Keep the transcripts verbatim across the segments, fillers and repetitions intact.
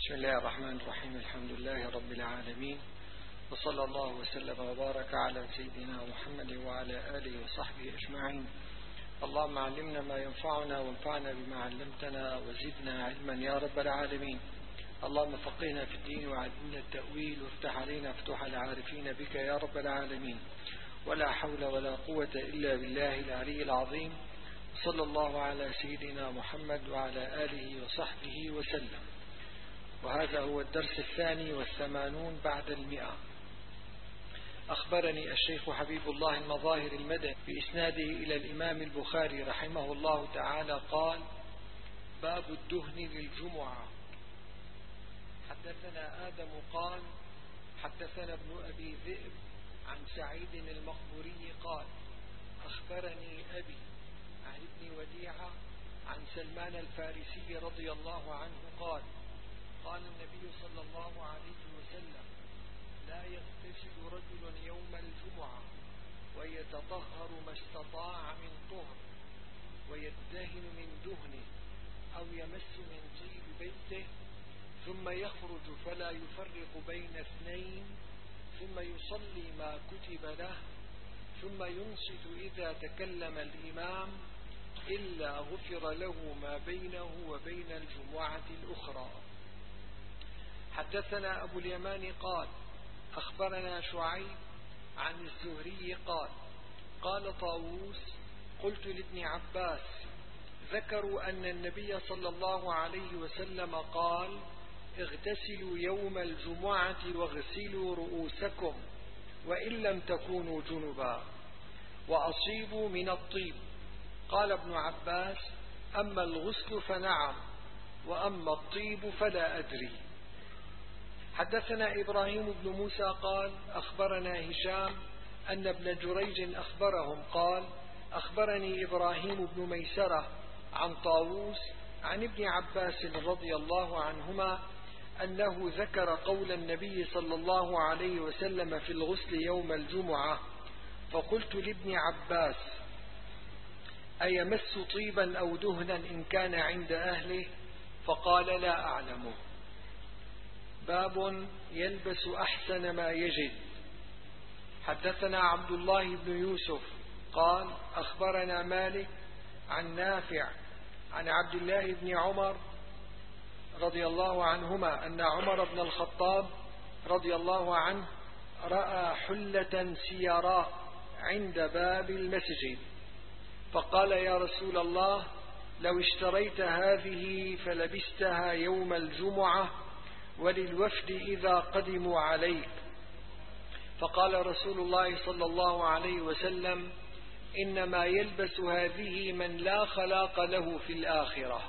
بسم الله الرحمن الرحيم. الحمد لله رب العالمين، وصلى الله وسلم وبارك على سيدنا محمد وعلى آله وصحبه أجمعين. اللهم علمنا ما ينفعنا وانفعنا بما علمتنا وزدنا علما يا رب العالمين. اللهم فقهنا في الدين وعلمنا التأويل وافتح علينا فتوح العارفين بك يا رب العالمين. ولا حول ولا قوة إلا بالله العلي العظيم. صلى الله على سيدنا محمد وعلى آله وصحبه وسلم. وهذا هو الدرس الثاني والثمانون بعد المئة. أخبرني الشيخ حبيب الله المظاهر المدني بإسناده إلى الإمام البخاري رحمه الله تعالى قال: باب الدهن للجمعة. حدثنا آدم قال: حدثنا ابن أبي ذئب عن سعيد المقبوري قال: أخبرني أبي عن ابن وديعة عن سلمان الفارسي رضي الله عنه قال: قال النبي صلى الله عليه وسلم: لا يغتسل رجل يوم الجمعة ويتطهر ما استطاع من طهر ويدهن من دهنه أو يمس من طيب بيته ثم يخرج فلا يفرق بين اثنين ثم يصلي ما كتب له ثم ينصت إذا تكلم الإمام إلا غفر له ما بينه وبين الجمعة الأخرى. حدثنا أبو اليمان قال: أخبرنا شعيب عن الزهري قال: قال طاووس: قلت لابن عباس: ذكروا أن النبي صلى الله عليه وسلم قال: اغتسلوا يوم الجمعة واغسلوا رؤوسكم وإن لم تكونوا جنبا وأصيبوا من الطيب. قال ابن عباس: أما الغسل فنعم، وأما الطيب فلا أدري. حدثنا إبراهيم بن موسى قال: أخبرنا هشام أن ابن جريج أخبرهم قال: أخبرني إبراهيم بن ميسرة عن طاووس عن ابن عباس رضي الله عنهما أنه ذكر قول النبي صلى الله عليه وسلم في الغسل يوم الجمعة، فقلت لابن عباس: أيمس طيبا أو دهنا إن كان عند أهله؟ فقال: لا أعلمه. باب يلبس أحسن ما يجد. حدثنا عبد الله بن يوسف قال: أخبرنا مالك عن نافع عن عبد الله بن عمر رضي الله عنهما أن عمر بن الخطاب رضي الله عنه رأى حلة سيراء عند باب المسجد فقال: يا رسول الله، لو اشتريت هذه فلبستها يوم الجمعة وللوفد إذا قدموا عليك. فقال رسول الله صلى الله عليه وسلم: إنما يلبس هذه من لا خلاق له في الآخرة.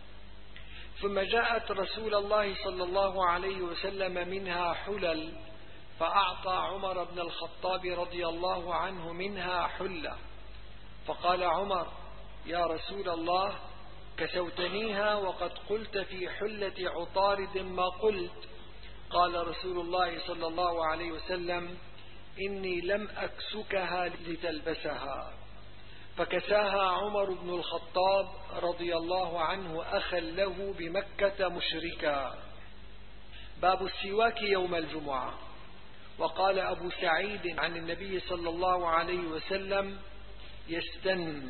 ثم جاءت رسول الله صلى الله عليه وسلم منها حلل، فأعطى عمر بن الخطاب رضي الله عنه منها حلة. فقال عمر: يا رسول الله، كسوتنيها وقد قلت في حلة عطارد ما قلت. قال رسول الله صلى الله عليه وسلم: إني لم أكسكها لتلبسها. فكساها عمر بن الخطاب رضي الله عنه أخا له بمكة مشركا. باب السواك يوم الجمعة. وقال أبو سعيد عن النبي صلى الله عليه وسلم: يستن.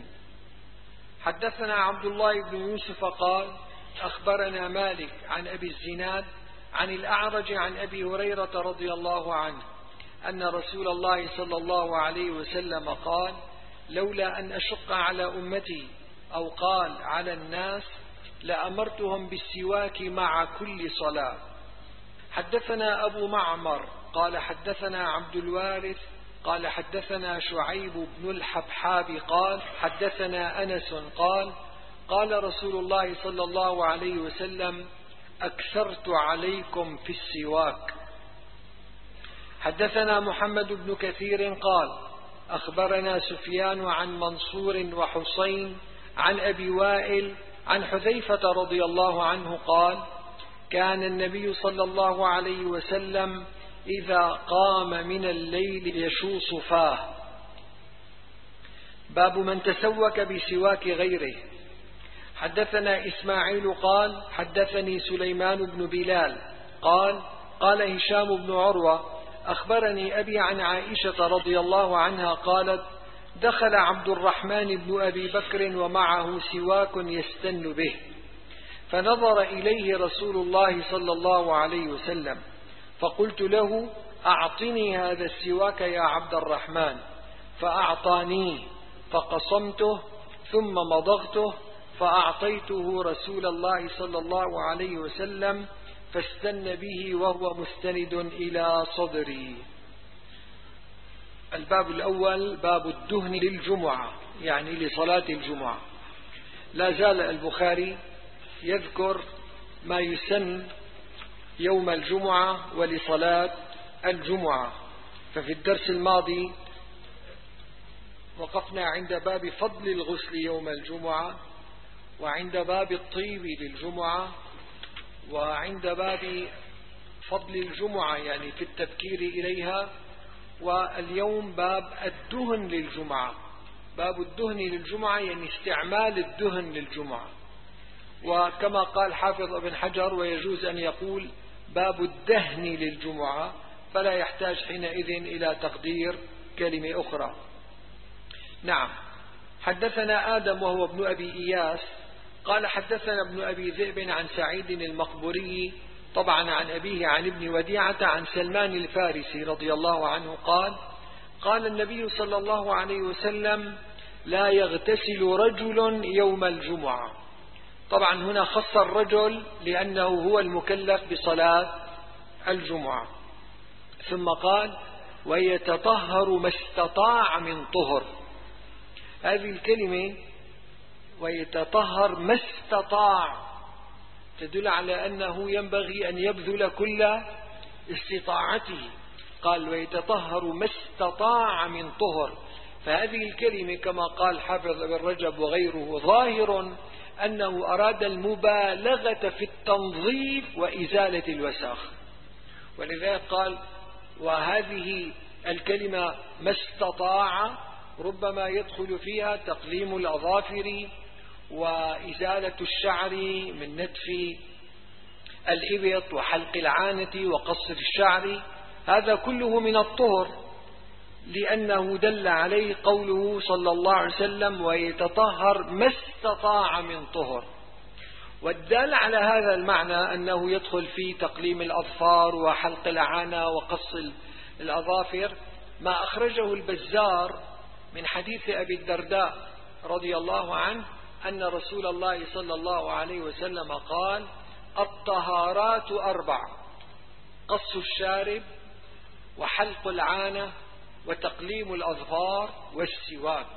حدثنا عبد الله بن يوسف قال: أخبرنا مالك عن أبي الزناد عن الأعرج عن أبي هريرة رضي الله عنه أن رسول الله صلى الله عليه وسلم قال: لولا أن أشق على أمتي أو قال على الناس لأمرتهم بالسواك مع كل صلاة. حدثنا أبو معمر قال: حدثنا عبد الوارث قال: حدثنا شعيب بن الحبحاب قال: حدثنا أنس قال: قال رسول الله صلى الله عليه وسلم: أكثرت عليكم في السواك. حدثنا محمد بن كثير قال: أخبرنا سفيان عن منصور وحسين عن أبي وائل عن حذيفة رضي الله عنه قال: كان النبي صلى الله عليه وسلم إذا قام من الليل يشوص فاه. باب من تسوك بسواك غيره. حدثنا إسماعيل قال حدثني سليمان بن بلال قال قال هشام بن عروة أخبرني أبي عن عائشة رضي الله عنها قالت دخل عبد الرحمن بن أبي بكر ومعه سواك يستن به، فنظر إليه رسول الله صلى الله عليه وسلم، فقلت له أعطني هذا السواك يا عبد الرحمن، فأعطانيه فقصمته ثم مضغته فأعطيته رسول الله صلى الله عليه وسلم فاستن به وهو مستند إلى صدري. الباب الأول باب الدهن للجمعة، يعني لصلاة الجمعة. لا زال البخاري يذكر ما يسن يوم الجمعة ولصلاة الجمعة. ففي الدرس الماضي وقفنا عند باب فضل الغسل يوم الجمعة، وعند باب الطيب للجمعة، وعند باب فضل الجمعة يعني في التبكير إليها، واليوم باب الدهن للجمعة. باب الدهن للجمعة يعني استعمال الدهن للجمعة. وكما قال حافظ ابن حجر ويجوز أن يقول باب الدهن للجمعة، فلا يحتاج حينئذ إلى تقدير كلمة أخرى. نعم. حدثنا آدم وهو ابن أبي إياس قال حدثنا ابن أبي ذئب عن سعيد المقبوري طبعا عن أبيه عن ابن وديعة عن سلمان الفارسي رضي الله عنه قال قال النبي صلى الله عليه وسلم لا يغتسل رجل يوم الجمعة. طبعا هنا خص الرجل لأنه هو المكلف بصلاة الجمعة. ثم قال ويتطهر ما استطاع من طهر. هذه الكلمة ويتطهر ما استطاع تدل على أنه ينبغي أن يبذل كل استطاعته. قال ويتطهر ما استطاع من طهر. فهذه الكلمة كما قال حافظ ابن رجب وغيره ظاهر أنه أراد المبالغة في التنظيف وإزالة الوساخ، ولذلك قال وهذه الكلمة ما استطاع ربما يدخل فيها تقليم الأظافر وإزالة الشعر من نتف الإبط وحلق العانة وقصر الشعر، هذا كله من الطهر، لأنه دل عليه قوله صلى الله عليه وسلم ويتطهر ما استطاع من طهر. والدال على هذا المعنى أنه يدخل في تقليم الأظفار وحلق العانة وقص الأظافر ما أخرجه البزار من حديث أبي الدرداء رضي الله عنه أن رسول الله صلى الله عليه وسلم قال الطهارات أربع: قص الشارب وحلق العانة وتقليم الأظفار والسواك.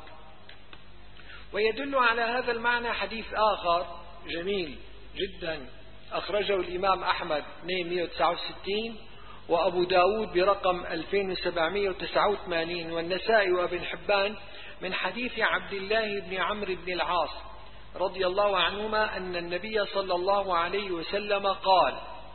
ويدل على هذا المعنى حديث آخر جميل جدا أخرجه الإمام أحمد اثنين وتسعة وستين وأبو داود برقم ألفين وسبعمائة وتسعة وثمانين والنسائي وابن حبان من حديث عبد الله بن عمرو بن العاص رضي الله عنهما أن النبي صلى الله عليه وسلم قال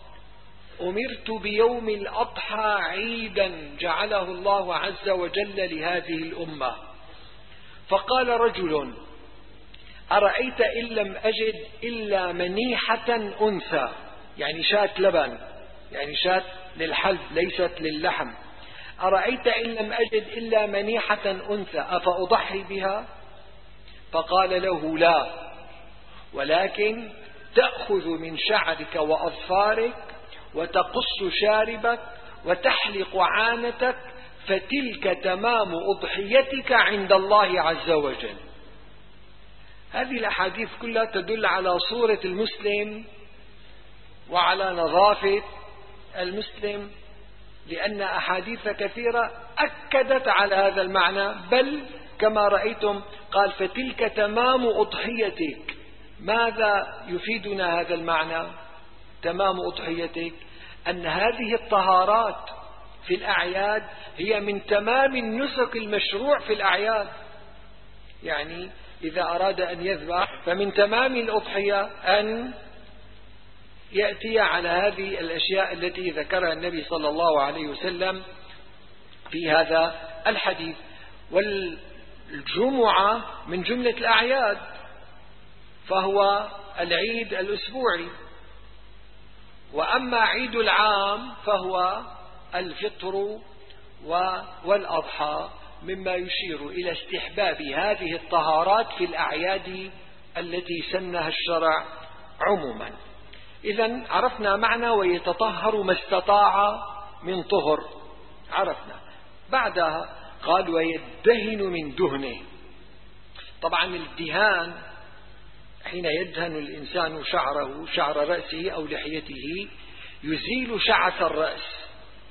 أمرت بيوم الأضحى عيدا جعله الله عز وجل لهذه الأمة، فقال رجل أرأيت إن لم أجد إلا منيحة أنثى، يعني شاة لبن، يعني شاة للحلب ليست للحم، أرأيت إن لم أجد إلا منيحة أنثى أفأضحي بها؟ فقال له لا، ولكن تأخذ من شعرك وأظفارك وتقص شاربك وتحلق عانتك فتلك تمام أضحيتك عند الله عز وجل. هذه الأحاديث كلها تدل على صورة المسلم وعلى نظافة المسلم، لأن أحاديث كثيرة أكدت على هذا المعنى، بل كما رأيتم قال فتلك تمام أضحيتك. ماذا يفيدنا هذا المعنى تمام أضحيتك؟ أن هذه الطهارات في الأعياد هي من تمام النسك المشروع في الأعياد. يعني إذا أراد أن يذبح فمن تمام الأضحية أن يأتي على هذه الأشياء التي ذكرها النبي صلى الله عليه وسلم في هذا الحديث. والجمعة من جملة الأعياد، فهو العيد الأسبوعي، وأما عيد العام فهو الفطر والأضحى، مما يشير إلى استحباب هذه الطهارات في الأعياد التي سنها الشرع عموما. إذن عرفنا معنى ويتطهر ما استطاع من طهر، عرفنا. بعدها قال ويدهن من دهنه. طبعا الدهان حين يدهن الإنسان شعره، شعر رأسه أو لحيته، يزيل شعث الرأس،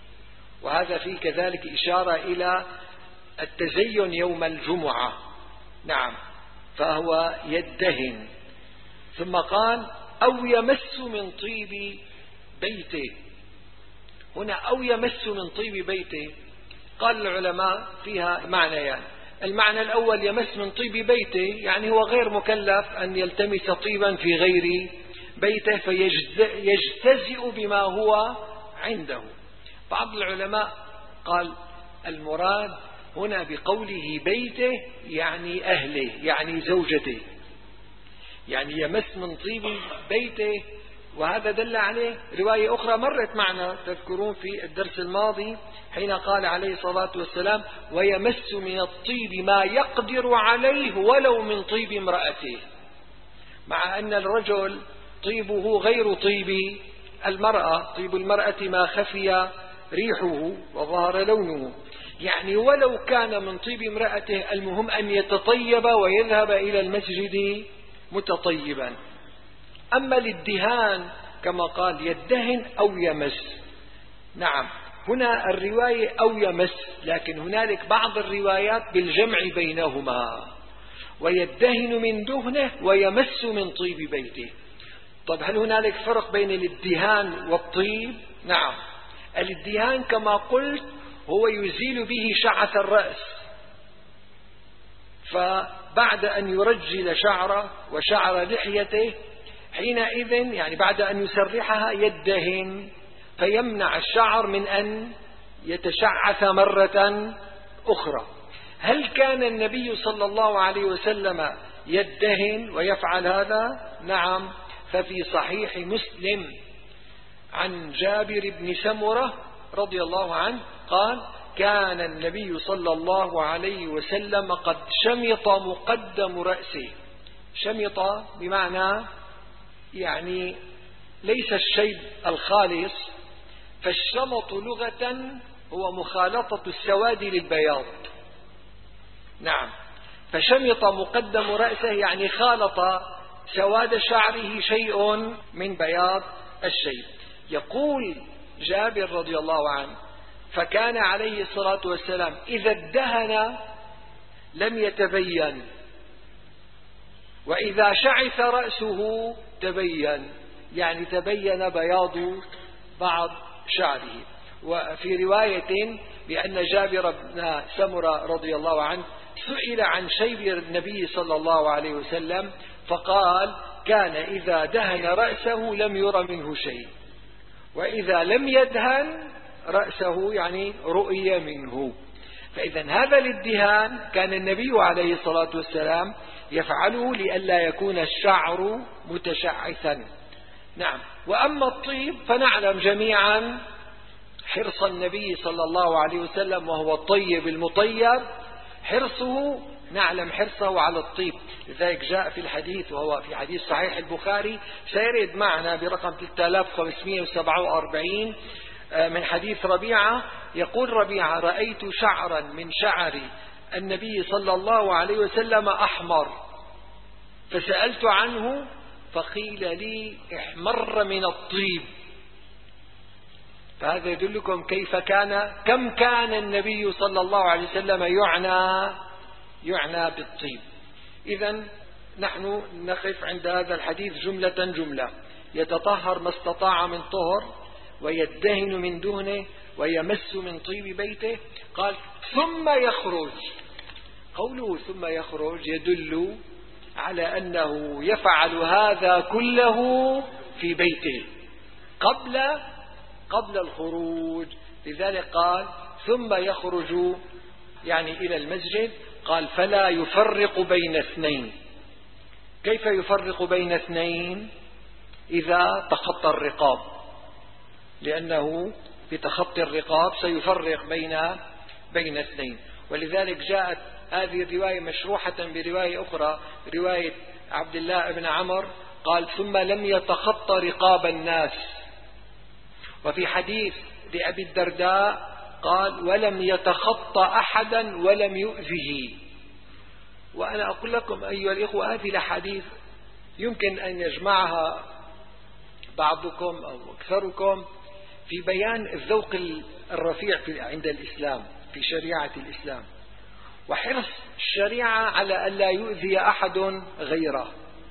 وهذا فيه كذلك إشارة إلى التزين يوم الجمعة. نعم، فهو يدهن. ثم قال أو يمس من طيب بيته. هنا أو يمس من طيب بيته، قال العلماء فيها معنيان. يعني المعنى الأول يمس من طيب بيته، يعني هو غير مكلف أن يلتمس طيبا في غير بيته فيجتزئ بما هو عنده. بعض العلماء قال المراد هنا بقوله بيته يعني أهله، يعني زوجته، يعني يمس من طيب بيته. وهذا دل عليه رواية أخرى مرت معنا، تذكرون في الدرس الماضي حين قال عليه الصلاة والسلام ويمس من الطيب ما يقدر عليه ولو من طيب امرأته، مع أن الرجل طيبه غير طيب المرأة. طيب المرأة ما خفي ريحه وظهر لونه، يعني ولو كان من طيب امرأته المهم أن يتطيب ويذهب إلى المسجد متطيبا. أما للدهان كما قال يدهن أو يمس. نعم، هنا الرواية أو يمس، لكن هنالك بعض الروايات بالجمع بينهما، ويدهن من دهنه ويمس من طيب بيته. طب هل هنالك فرق بين الادهان والطيب؟ نعم، الادهان كما قلت هو يزيل به شعث الرأس، فبعد أن يرجل شعره وشعر لحيته حينئذ يعني بعد أن يسرحها يدهن فيمنع الشعر من أن يتشعث مرة أخرى. هل كان النبي صلى الله عليه وسلم يدهن ويفعل هذا؟ نعم، ففي صحيح مسلم عن جابر بن سمرة رضي الله عنه قال كان النبي صلى الله عليه وسلم قد شمط مقدم رأسه. شمط بمعنى يعني ليس الشيب الخالص، فالشمط لغة هو مخالطة السواد للبياض. نعم، فشمط مقدم رأسه يعني خالط سواد شعره شيء من بياض الشيب. يقول جابر رضي الله عنه فكان عليه الصلاة والسلام إذا ادهن لم يتبين، وإذا شعث رأسه تبين، يعني تبين بياض بعض شعره. وفي رواية بأن جابر بن سمرة رضي الله عنه سئل عن شيب النبي صلى الله عليه وسلم فقال كان إذا دهن رأسه لم ير منه شيء، وإذا لم يدهن رأسه يعني رؤي منه. فإذا هذا الادهان كان النبي عليه الصلاة والسلام يفعله لئلا يكون الشعر متشعثا. نعم، وأما الطيب فنعلم جميعا حرص النبي صلى الله عليه وسلم وهو الطيب المطيب، حرصه نعلم حرصه على الطيب. لذلك جاء في الحديث وهو في حديث صحيح البخاري سيرد معنا برقم ثلاثة آلاف وخمسمائة وسبعة وأربعين من حديث ربيعة. يقول ربيعة رأيت شعرا من شعر النبي صلى الله عليه وسلم أحمر فسألت عنه فقيل لي احمر من الطيب. فهذا يدلكم كيف كان كم كان النبي صلى الله عليه وسلم يعنى يعنى بالطيب. إذن نحن نقف عند هذا الحديث جملة جملة. يتطهر ما استطاع من طهر، ويدهن من دهنه، ويمس من طيب بيته. قال ثم يخرج. قوله ثم يخرج يدل على أنه يفعل هذا كله في بيته قبل قبل الخروج. لذلك قال ثم يخرج يعني إلى المسجد. قال فلا يفرق بين اثنين، كيف يفرق بين اثنين إذا تخطى الرقاب؟ لأنه بتخطي الرقاب سيفرق بين بين اثنين. ولذلك جاءت هذه الرواية مشروحة برواية أخرى، رواية عبد الله بن عمر قال ثم لم يتخطى رقاب الناس. وفي حديث لأبي الدرداء قال ولم يتخطى أحدا ولم يؤذه. وأنا أقول لكم أيها الإخوة هذه الأحاديث يمكن أن يجمعها بعضكم أو أكثركم في بيان الذوق الرفيع عند الإسلام في شريعة الإسلام، وحرص الشريعة على أن لا يؤذي أحد غيره.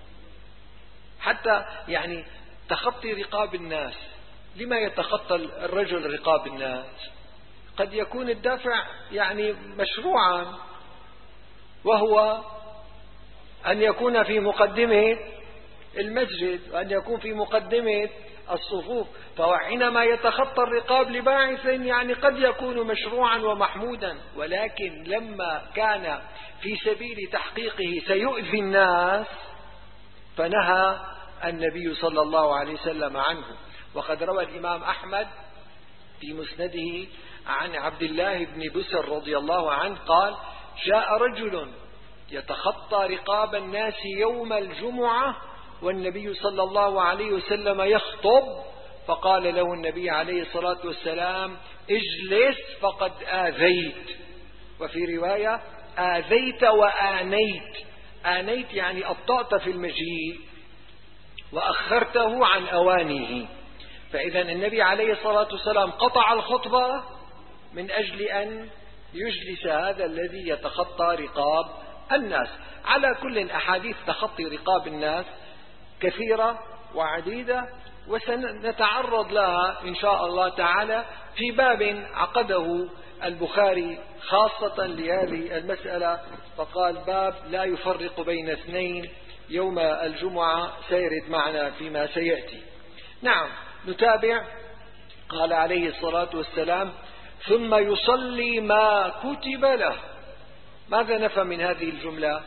حتى يعني تخطي رقاب الناس، لما يتخطى الرجل رقاب الناس؟ قد يكون الدافع يعني مشروعا، وهو أن يكون في مقدمة المسجد وأن يكون في مقدمة الصفوف، فحينما يتخطى الرقاب لباعث يعني قد يكون مشروعا ومحمودا، ولكن لما كان في سبيل تحقيقه سيؤذي الناس فنهى النبي صلى الله عليه وسلم عنه. وقد روى الإمام أحمد في مسنده عن عبد الله بن بسر رضي الله عنه قال جاء رجل يتخطى رقاب الناس يوم الجمعة والنبي صلى الله عليه وسلم يخطب، فقال له النبي عليه الصلاة والسلام اجلس فقد آذيت. وفي رواية آذيت وآنيت، آنيت يعني أبطأت في المجيء وأخرته عن أوانه. فإذا النبي عليه الصلاة والسلام قطع الخطبة من أجل أن يجلس هذا الذي يتخطى رقاب الناس. على كل أحاديث تخطي رقاب الناس كثيرة وعديدة، وسنتعرض لها إن شاء الله تعالى في باب عقده البخاري خاصة لهذه المسألة، فقال باب لا يفرق بين اثنين يوم الجمعة، سيرد معنا فيما سيأتي. نعم نتابع. قال عليه الصلاة والسلام ثم يصلي ما كتب له. ماذا نفهم من هذه الجملة؟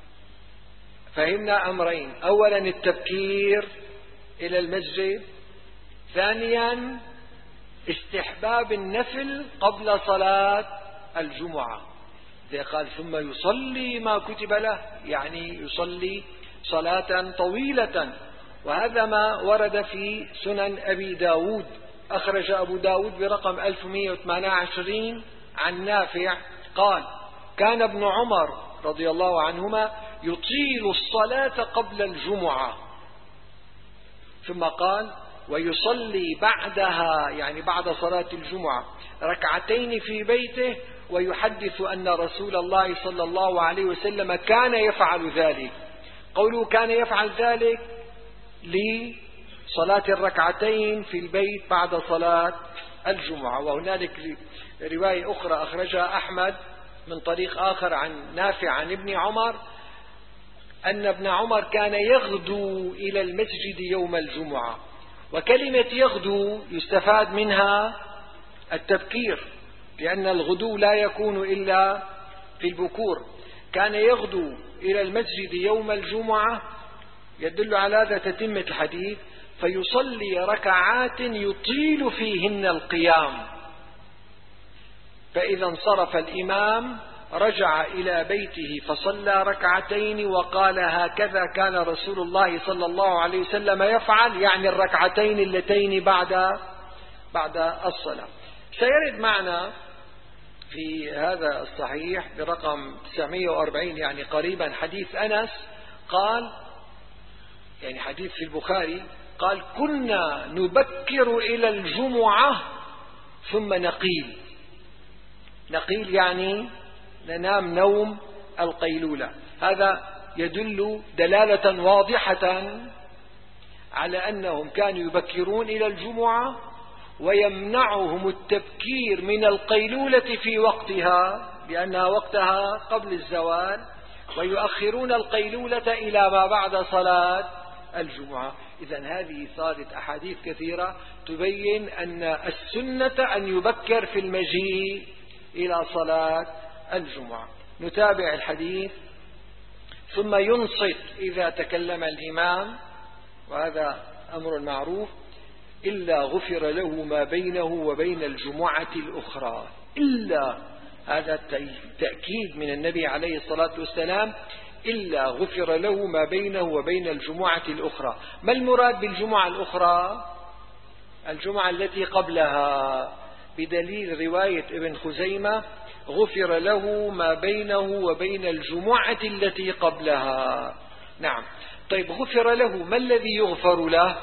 فهمنا أمرين: أولا التبكير إلى المسجد، ثانيا استحباب النفل قبل صلاة الجمعة. إذا قال ثم يصلي ما كتب له يعني يصلي صلاة طويلة، وهذا ما ورد في سنن أبي داود. أخرج أبو داود برقم ألف ومئة وثمانية وعشرين عن نافع قال كان ابن عمر رضي الله عنهما يطيل الصلاة قبل الجمعة، ثم قال ويصلي بعدها يعني بعد صلاة الجمعة ركعتين في بيته، ويحدث أن رسول الله صلى الله عليه وسلم كان يفعل ذلك. قوله كان يفعل ذلك لصلاة الركعتين في البيت بعد صلاة الجمعة. وهنالك رواية أخرى أخرجها أحمد من طريق آخر عن نافع عن ابن عمر أن ابن عمر كان يغدو إلى المسجد يوم الجمعة. وكلمة يغدو يستفاد منها التبكير، لأن الغدو لا يكون إلا في البكور. كان يغدو إلى المسجد يوم الجمعة، يدل على هذا تتمة الحديث، فيصلي ركعات يطيل فيهن القيام، فإذا انصرف الإمام رجع إلى بيته فصلى ركعتين وقال هكذا كان رسول الله صلى الله عليه وسلم يفعل، يعني الركعتين اللتين بعد بعد الصلاة. سيرد معنا في هذا الصحيح برقم تسعمئة وأربعين يعني قريبا حديث أنس قال، يعني حديث في البخاري قال كنا نبكر إلى الجمعة ثم نقيل. نقيل يعني ننام نوم القيلولة. هذا يدل دلالة واضحة على أنهم كانوا يبكرون إلى الجمعة ويمنعهم التبكير من القيلولة في وقتها لأنها وقتها قبل الزوال، ويؤخرون القيلولة إلى ما بعد صلاة الجمعة. إذن هذه صارت أحاديث كثيرة تبين أن السنة أن يبكر في المجيء إلى صلاة الجمعة. نتابع الحديث. ثم ينصت إذا تكلم الإمام، وهذا أمر معروف، إلا غفر له ما بينه وبين الجمعة الأخرى. إلا، هذا تأكيد من النبي عليه الصلاة والسلام، إلا غفر له ما بينه وبين الجمعة الأخرى. ما المراد بالجمعة الأخرى؟ الجمعة التي قبلها، بدليل رواية ابن خزيمة غفر له ما بينه وبين الجمعة التي قبلها. نعم. طيب، غفر له، ما الذي يغفر له؟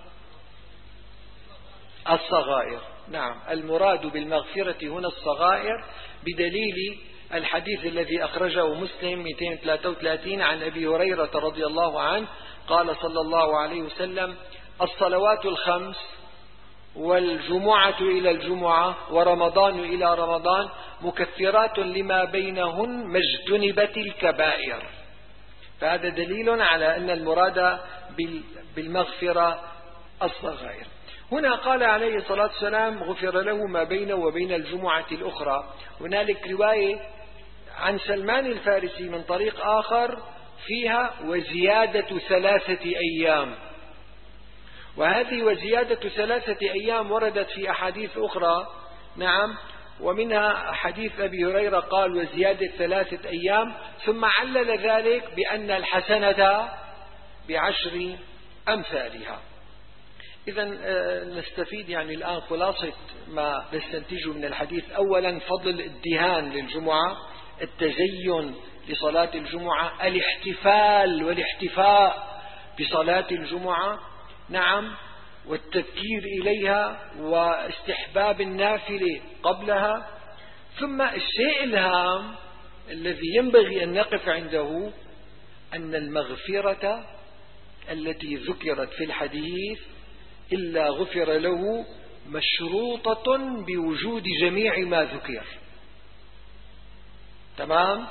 الصغائر. نعم، المراد بالمغفرة هنا الصغائر، بدليل الحديث الذي أخرجه مسلم مئتين وثلاثة وثلاثين عن أبي هريرة رضي الله عنه قال صلى الله عليه وسلم: الصلوات الخمس والجمعة إلى الجمعة ورمضان إلى رمضان مكفرات لما بينهن ما اجتنبت الكبائر. فهذا دليل على أن المراد بالمغفرة الصغائر. هنا قال عليه الصلاة والسلام: غفر له ما بينه وبين الجمعة الأخرى. هنالك رواية عن سلمان الفارسي من طريق آخر فيها وزيادة ثلاثة أيام، وهذه وزيادة ثلاثة أيام وردت في أحاديث أخرى. نعم، ومنها حديث أبي هريرة قال وزيادة ثلاثة أيام، ثم علل ذلك بأن الحسنة بعشر أمثالها. إذا نستفيد يعني الآن خلاصة ما نستنتجه من الحديث. أولا، فضل الدهان للجمعة، التزين لصلاة الجمعة، الاحتفال والاحتفاء بصلاة الجمعة. نعم، والتذكير إليها واستحباب النافلة قبلها. ثم الشيء الهام الذي ينبغي أن نقف عنده أن المغفرة التي ذكرت في الحديث إلا غفر له مشروطة بوجود جميع ما ذكر. تمام؟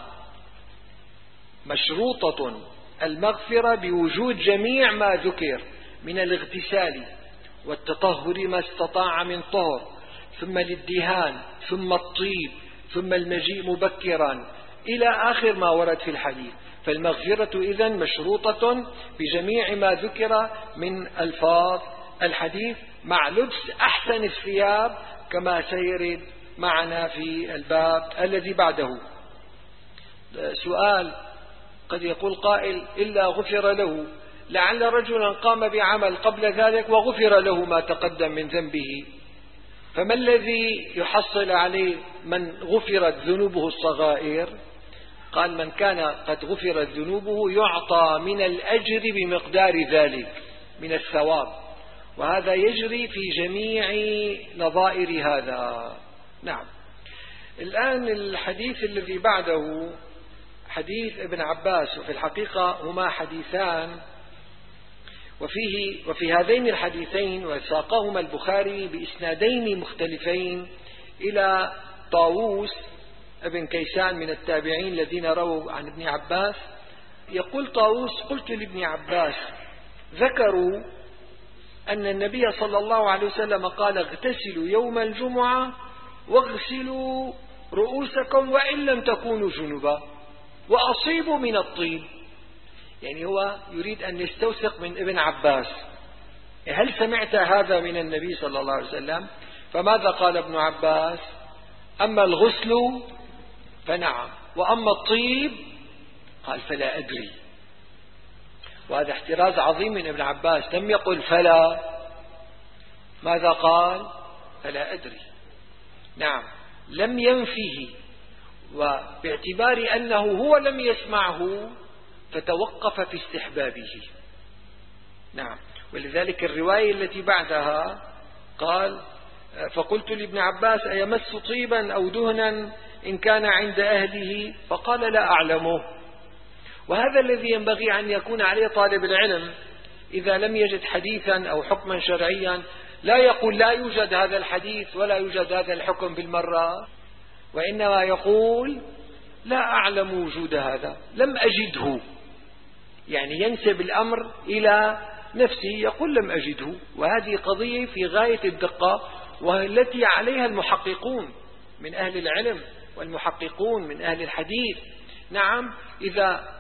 مشروطة المغفرة بوجود جميع ما ذكر من الاغتسال والتطهر ما استطاع من طهر، ثم الادهان، ثم الطيب، ثم المجيء مبكرا، إلى آخر ما ورد في الحديث. فالمغفرة إذن مشروطة بجميع ما ذكر من ألفاظ الحديث، مع لبس أحسن الثياب كما سيرد معنا في الباب الذي بعده. سؤال: قد يقول قائل: إلا غفر له، لعل رجلا قام بعمل قبل ذلك وغفر له ما تقدم من ذنبه، فما الذي يحصل عليه من غفرت ذنوبه الصغائر؟ قال: من كان قد غفرت ذنوبه يعطى من الأجر بمقدار ذلك من الثواب، وهذا يجري في جميع نظائر هذا. نعم. الآن الحديث الذي بعده حديث ابن عباس، وفي الحقيقة هما حديثان، وفيه وفي هذين الحديثين وساقهما البخاري بإسنادين مختلفين إلى طاووس ابن كيسان من التابعين الذين رووا عن ابن عباس. يقول طاووس: قلت لابن عباس: ذكروا أن النبي صلى الله عليه وسلم قال: اغتسلوا يوم الجمعة واغسلوا رؤوسكم وإن لم تكونوا جنبا وأصيبوا من الطيب. يعني هو يريد أن يستوثق من ابن عباس: هل سمعت هذا من النبي صلى الله عليه وسلم؟ فماذا قال ابن عباس؟ أما الغسل فنعم، وأما الطيب قال فلا أدري. وهذا احتراز عظيم من ابن عباس، لم يقل فلا، ماذا قال؟ فلا أدري. نعم، لم ينفيه، وباعتبار أنه هو لم يسمعه فتوقف في استحبابه. نعم، ولذلك الرواية التي بعدها قال: فقلت لابن عباس: أيمس طيبا أو دهنا إن كان عند أهله؟ فقال: لا أعلمه. وهذا الذي ينبغي أن يكون عليه طالب العلم إذا لم يجد حديثا أو حكما شرعيا، لا يقول لا يوجد هذا الحديث ولا يوجد هذا الحكم بالمرة، وإنما يقول: لا أعلم وجود هذا، لم أجده. يعني ينسب الأمر إلى نفسه، يقول لم أجده. وهذه قضية في غاية الدقة، والتي عليها المحققون من أهل العلم والمحققون من أهل الحديث. نعم، إذا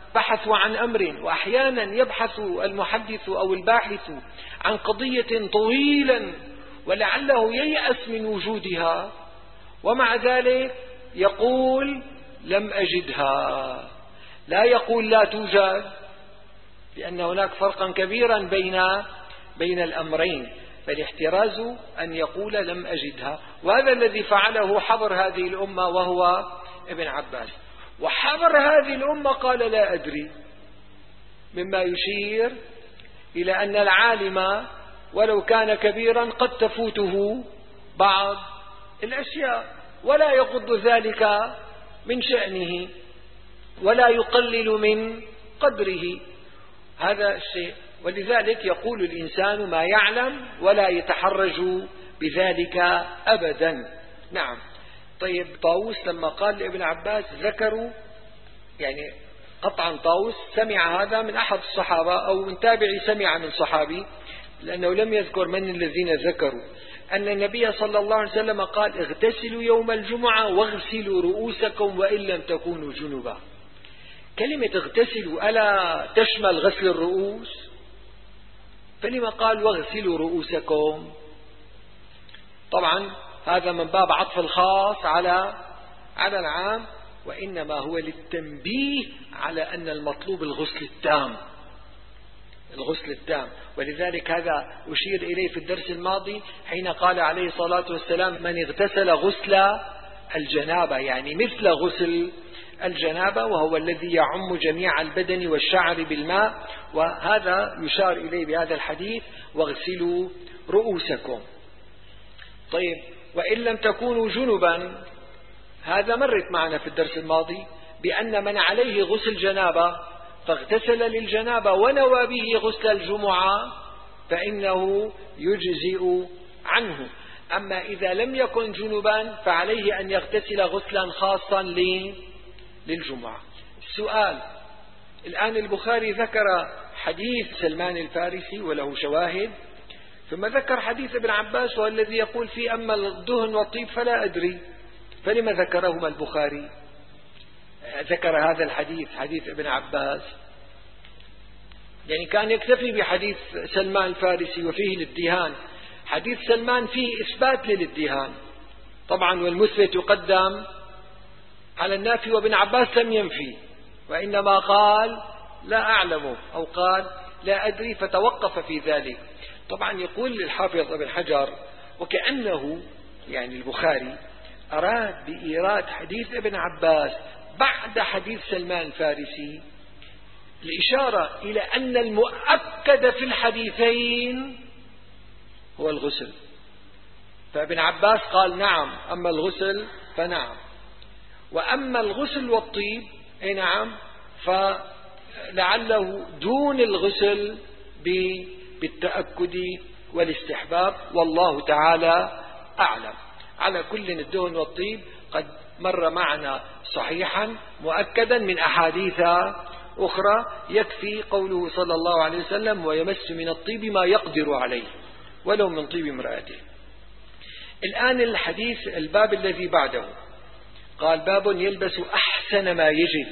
بحثوا عن أمر، وأحيانا يبحث المحدث أو الباحث عن قضية طويلا ولعله ييأس من وجودها، ومع ذلك يقول لم أجدها، لا يقول لا توجد، لأن هناك فرقا كبيرا بين بين الأمرين، فالاحتراز أن يقول لم أجدها. وهذا الذي فعله حبر هذه الأمة وهو ابن عباس. وحبر هذه الأمة قال لا أدري، مما يشير إلى أن العالم ولو كان كبيرا قد تفوته بعض الأشياء، ولا يغض ذلك من شأنه ولا يقلل من قدره هذا الشيء. ولذلك يقول الإنسان ما يعلم ولا يتحرج بذلك أبدا. نعم. طيب طاووس لما قال لابن عباس ذكروا، يعني قطعا طاووس سمع هذا من أحد الصحابة أو من تابعي سمع من صحابي، لأنه لم يذكر من الذين ذكروا، أن النبي صلى الله عليه وسلم قال اغتسلوا يوم الجمعة واغسلوا رؤوسكم وإن لم تكونوا جنبا. كلمة اغتسلوا ألا تشمل غسل الرؤوس؟ فلما قال واغسلوا رؤوسكم؟ طبعا هذا من باب عطف الخاص على على العام، وإنما هو للتنبيه على أن المطلوب الغسل التام، الغسل التام. ولذلك هذا أشير إليه في الدرس الماضي حين قال عليه الصلاة والسلام من اغتسل غسل الجنابة، يعني مثل غسل الجنابة، وهو الذي يعم جميع البدن والشعر بالماء، وهذا يشار إليه بهذا الحديث واغسلوا رؤوسكم. طيب وإن لم تكونوا جنبا، هذا مرت معنا في الدرس الماضي بأن من عليه غسل جنابة فاغتسل للجنابة ونوى به غسل الجمعة فإنه يجزئ عنه. أما إذا لم يكن جنبا فعليه أن يغتسل غسلا خاصا للجمعة. السؤال الآن، البخاري ذكر حديث سلمان الفارسي وله شواهد، ثم ذكر حديث ابن عباس والذي يقول فيه أما الدهن والطيب فلا أدري، فلما ذكرهما البخاري؟ ذكر هذا الحديث حديث ابن عباس، يعني كان يكتفي بحديث سلمان الفارسي وفيه الادهان. حديث سلمان فيه إثبات للادهان طبعا، والمثبت يقدم على النافي، وابن عباس لم ينفي وإنما قال لا أعلم أو قال لا أدري فتوقف في ذلك. طبعا يقول الحافظ ابن حجر وكأنه يعني البخاري أراد بإيراد حديث ابن عباس بعد حديث سلمان الفارسي الإشارة إلى أن المؤكد في الحديثين هو الغسل. فابن عباس قال نعم، أما الغسل فنعم، وأما الغسل والطيب أي نعم فلعله دون الغسل بالتأكد والاستحباب، والله تعالى أعلم. على كل الدهن والطيب قد مر معنا صحيحا مؤكدا من أحاديث أخرى، يكفي قوله صلى الله عليه وسلم ويمس من الطيب ما يقدر عليه ولو من طيب امرأته. الآن الحديث الباب الذي بعده قال باب يلبس أحسن ما يجد.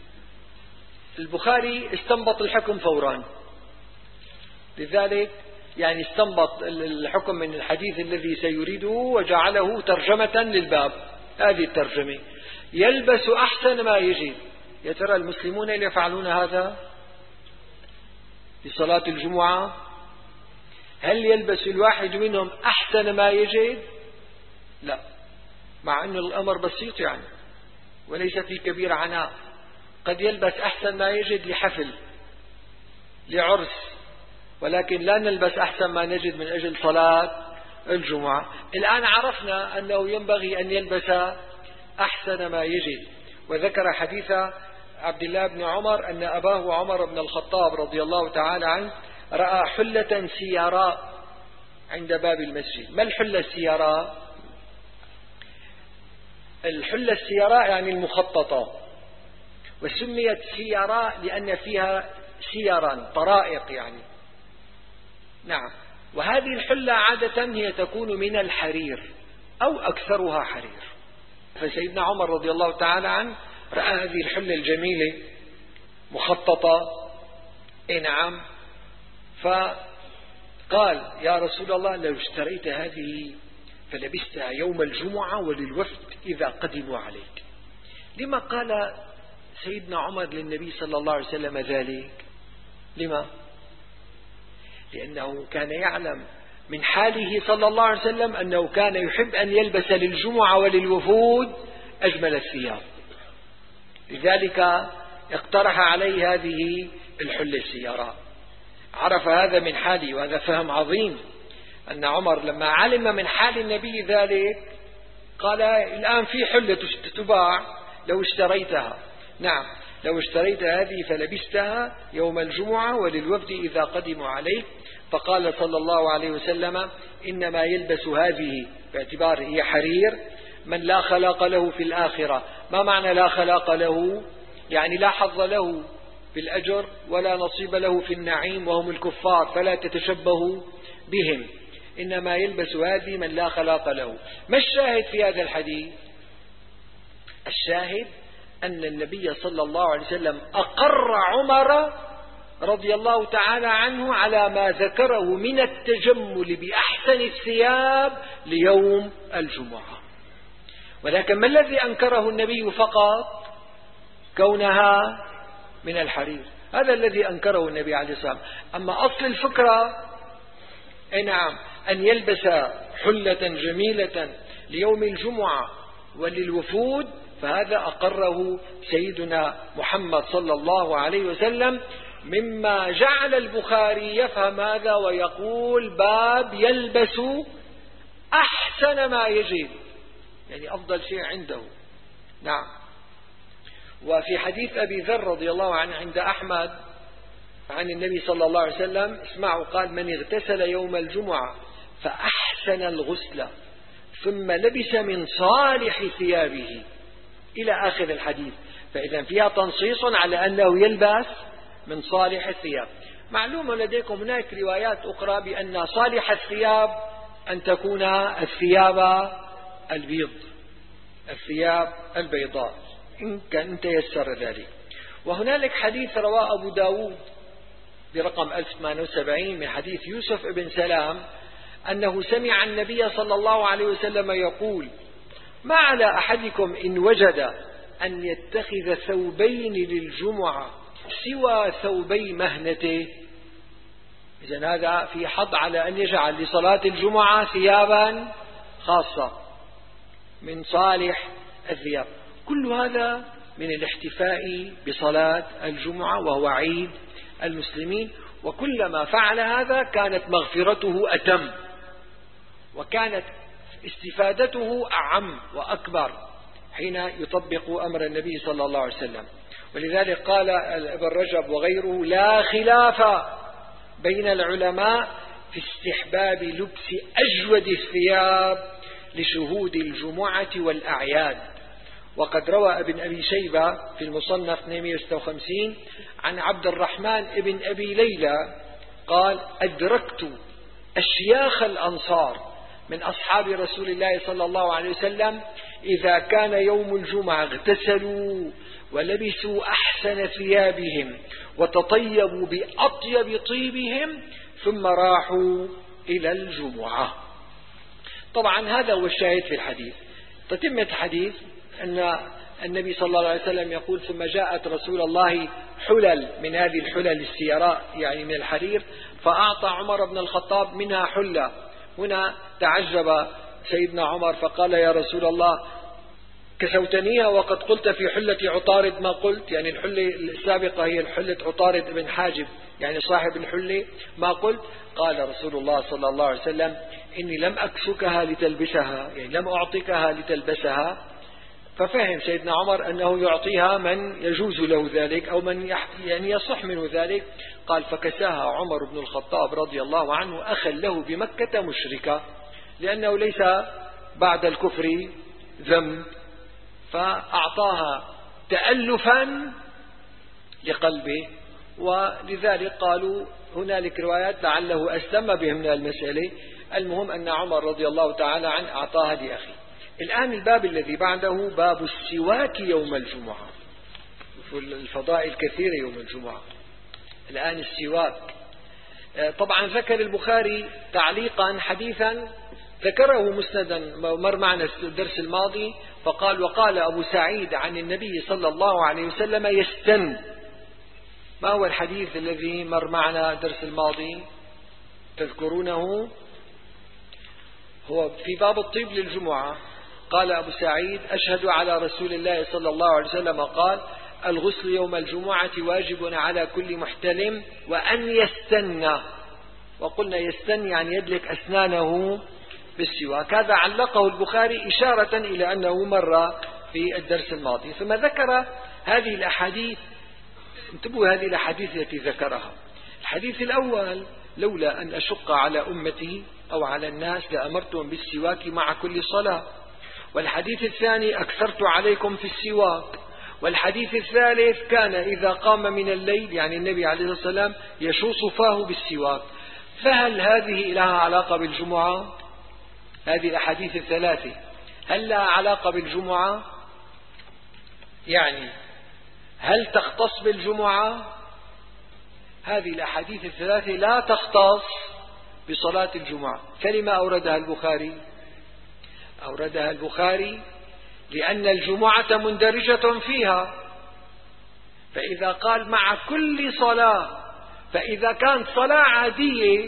البخاري استنبط الحكم فورا، لذلك يعني استنبط الحكم من الحديث الذي سيريده وجعله ترجمة للباب. هذه الترجمة يلبس أحسن ما يجد. يا ترى المسلمون اللي يفعلون هذا في صلاة الجمعة؟ هل يلبس الواحد منهم أحسن ما يجد؟ لا، مع أن الأمر بسيط يعني وليس في كبير عناء. قد يلبس أحسن ما يجد لحفل لعرس، ولكن لا نلبس أحسن ما نجد من أجل صلاة الجمعة. الآن عرفنا أنه ينبغي أن يلبس أحسن ما يجد. وذكر حديث عبد الله بن عمر أن أباه عمر بن الخطاب رضي الله تعالى عنه رأى حلة سياراء عند باب المسجد. ما الحلة السياراء؟ الحلة السياراء يعني المخططة، وسميت سياراء لأن فيها سيرا طرائق يعني. نعم. وهذه الحلة عادة هي تكون من الحرير أو أكثرها حرير. فسيدنا عمر رضي الله تعالى عنه رأى هذه الحلة الجميلة مخططة. إيه نعم. فقال يا رسول الله لو اشتريت هذه فلبستها يوم الجمعة وللوفد إذا قدموا عليك. لما قال سيدنا عمر للنبي صلى الله عليه وسلم ذلك؟ لما؟ لأنه كان يعلم من حاله صلى الله عليه وسلم أنه كان يحب أن يلبس للجمعة وللوفود أجمل الثياب، لذلك اقترح عليه هذه الحلة السيراء. عرف هذا من حاله، وهذا فهم عظيم، أن عمر لما علم من حال النبي ذلك قال الآن في حلة تباع لو اشتريتها. نعم، لو اشتريت هذه فلبستها يوم الجمعة وللوفد إذا قدموا عليك. فقال صلى الله عليه وسلم إنما يلبس هذه باعتبار هي حرير من لا خلاق له في الآخرة. ما معنى لا خلاق له؟ يعني لا حظ له في الأجر ولا نصيب له في النعيم، وهم الكفار فلا تتشبهوا بهم. إنما يلبس هذه من لا خلاق له. ما الشاهد في هذا الحديث؟ الشاهد أن النبي صلى الله عليه وسلم أقر عمر رضي الله تعالى عنه على ما ذكره من التجمل بأحسن الثياب ليوم الجمعة. ولكن ما الذي أنكره النبي فقط؟ كونها من الحرير، هذا الذي أنكره النبي عليه الصلاة والسلام. أما أصل الفكرة أي نعم أن يلبس حلة جميلة ليوم الجمعة وللوفود، فهذا أقره سيدنا محمد صلى الله عليه وسلم، مما جعل البخاري يفهم هذا ويقول باب يلبس أحسن ما يجد، يعني أفضل شيء عنده. نعم. وفي حديث أبي ذر رضي الله عنه عند أحمد عن النبي صلى الله عليه وسلم اسمعوا قال من اغتسل يوم الجمعة فأحسن الغسل ثم لبس من صالح ثيابه إلى آخر الحديث. فإذا فيها تنصيص على أنه يلبس من صالح الثياب. معلوم لديكم هناك روايات أخرى بأن صالح الثياب أن تكون الثياب البيض، الثياب البيضاء إن كان تيسر ذلك. وهنالك حديث رواه أبو داود برقم ألف وثمانية وسبعين من حديث يوسف بن سلام أنه سمع النبي صلى الله عليه وسلم يقول ما على أحدكم إن وجد أن يتخذ ثوبين للجمعة سوى ثوبي مهنته. إذن هذا في حض على أن يجعل لصلاة الجمعة ثيابا خاصة من صالح الثياب. كل هذا من الاحتفاء بصلاة الجمعة وهو عيد المسلمين، وكلما فعل هذا كانت مغفرته أتم وكانت استفادته أعم وأكبر حين يطبق أمر النبي صلى الله عليه وسلم. ولذلك قال ابن رجب وغيره لا خلاف بين العلماء في استحباب لبس أجود الثياب لشهود الجمعة والأعياد. وقد روى ابن أبي شيبة في المصنف اثنمئة وستة وخمسين عن عبد الرحمن ابن أبي ليلى قال أدركت أشياخ الأنصار من أصحاب رسول الله صلى الله عليه وسلم إذا كان يوم الجمعة اغتسلوا ولبسوا أحسن ثيابهم وتطيبوا بأطيب طيبهم ثم راحوا إلى الجمعة. طبعا هذا هو الشاهد في الحديث. تتمة الحديث أن النبي صلى الله عليه وسلم يقول ثم جاءت رسول الله حلل من هذه الحلل السيراء يعني من الحرير فأعطى عمر بن الخطاب منها حلة. هنا تعجب سيدنا عمر فقال يا رسول الله كسوتنيها وقد قلت في حلة عطارد ما قلت، يعني الحلة السابقة هي الحلة عطارد بن حاجب يعني صاحب الحلة ما قلت. قال رسول الله صلى الله عليه وسلم إني لم أكسكها لتلبسها، يعني لم أعطيكها لتلبسها. ففهم سيدنا عمر أنه يعطيها من يجوز له ذلك أو من يعني يصح منه ذلك. قال فكساها عمر بن الخطاب رضي الله عنه أخا له بمكة مشركة، لأنه ليس بعد الكفر ذنب، فأعطاها تألفا لقلبه. ولذلك قالوا هنالك روايات لعله أسلم بهم من المسألة. المهم أن عمر رضي الله تعالى عنه أعطاها لأخي. الآن الباب الذي بعده باب السواك يوم الجمعة. شوفوا الفضائل كثيرة يوم الجمعة. الآن السواك، طبعا ذكر البخاري تعليقا حديثا ذكره مسندا مر معنا الدرس الماضي، فقال وقال أبو سعيد عن النبي صلى الله عليه وسلم يستن. ما هو الحديث الذي مر معنا الدرس الماضي تذكرونه؟ هو في باب الطيب للجمعة. قال أبو سعيد أشهد على رسول الله صلى الله عليه وسلم قال الغسل يوم الجمعة واجب على كل محتلم وأن يستن. وقلنا يستن يعني يدلك أسنانه بالسواك. هذا علقه البخاري إشارة إلى أنه مر في الدرس الماضي. ثم ذكر هذه الأحاديث. انتبهوا هذه الأحاديث التي ذكرها. الحديث الأول لولا أن أشق على أمتي أو على الناس لأمرتهم بالسواك مع كل صلاة. والحديث الثاني أكثرت عليكم في السواك. والحديث الثالث كان إذا قام من الليل يعني النبي عليه الصلاة والسلام يشوص فاه بالسواك. فهل هذه لها علاقة بالجمعة؟ هذه الأحاديث الثلاثة هل لها علاقة بالجمعة؟ يعني هل تختص بالجمعة؟ هذه الأحاديث الثلاثة لا تختص بصلاة الجمعة. فلما أوردها البخاري؟ أوردها البخاري لأن الجمعة مندرجة فيها. فإذا قال مع كل صلاة، فإذا كانت صلاة عادية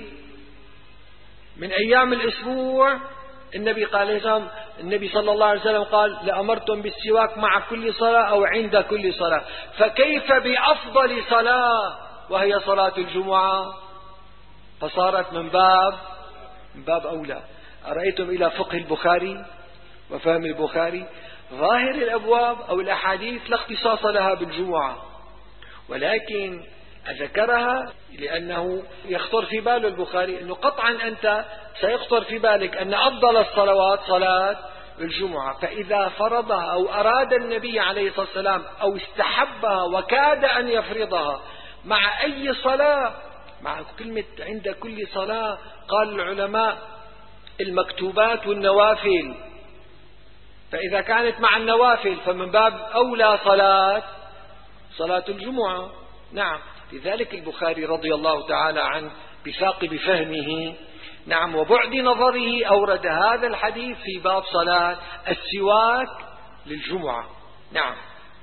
من أيام الأسبوع النبي قال النبي صلى الله عليه وسلم قال لأمرتم بالسواك مع كل صلاة أو عند كل صلاة، فكيف بأفضل صلاة وهي صلاة الجمعة؟ فصارت من باب من باب أولى. أرأيتم إلى فقه البخاري وفهم البخاري؟ ظاهر الأبواب أو الأحاديث لا اختصاص لها بالجمعة، ولكن أذكرها لأنه يخطر في بال البخاري أنه قطعا أنت سيخطر في بالك أن أفضل الصلوات صلاة الجمعة. فإذا فرضها أو أراد النبي عليه الصلاة والسلام أو استحبها وكاد أن يفرضها مع أي صلاة، مع كلمة عند كل صلاة قال العلماء المكتوبات والنوافل، فإذا كانت مع النوافل فمن باب أولى صلاة صلاة الجمعة. نعم، لذلك البخاري رضي الله تعالى عنه بثاقب فهمه نعم وبعد نظره أورد هذا الحديث في باب صلاة السواك للجمعة. نعم.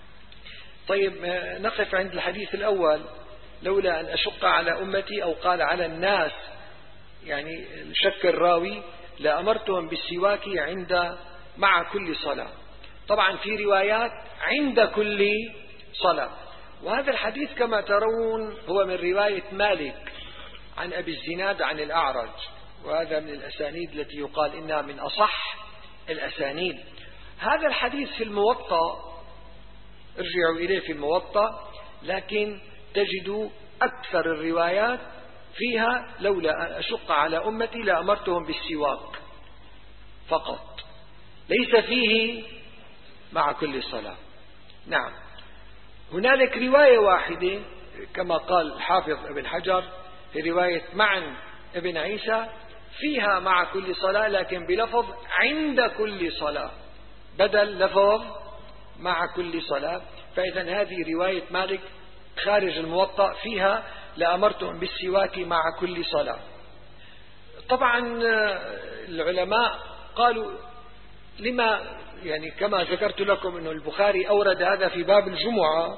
طيب نقف عند الحديث الأول لولا أن أشق على أمتي أو قال على الناس، يعني شك الراوي لأمرتهم بالسواك عند مع كل صلاة. طبعا في روايات عند كل صلاة، وهذا الحديث كما ترون هو من رواية مالك عن أبي الزناد عن الأعرج، وهذا من الأسانيد التي يقال إنها من أصح الأسانيد. هذا الحديث في الموطأ، ارجعوا إليه في الموطأ، لكن تجدوا أكثر الروايات فيها لولا أن أشق على أمتي لأمرتهم بالسواك فقط، ليس فيه مع كل صلاة. نعم، هنالك رواية واحدة كما قال الحافظ ابن حجر في رواية معن ابن عيسى فيها مع كل صلاة لكن بلفظ عند كل صلاة بدل لفظ مع كل صلاة. فإذا هذه رواية مالك خارج الموطأ فيها لأمرتهم بالسواك مع كل صلاة. طبعا العلماء قالوا لما، يعني كما ذكرت لكم أن البخاري أورد هذا في باب الجمعة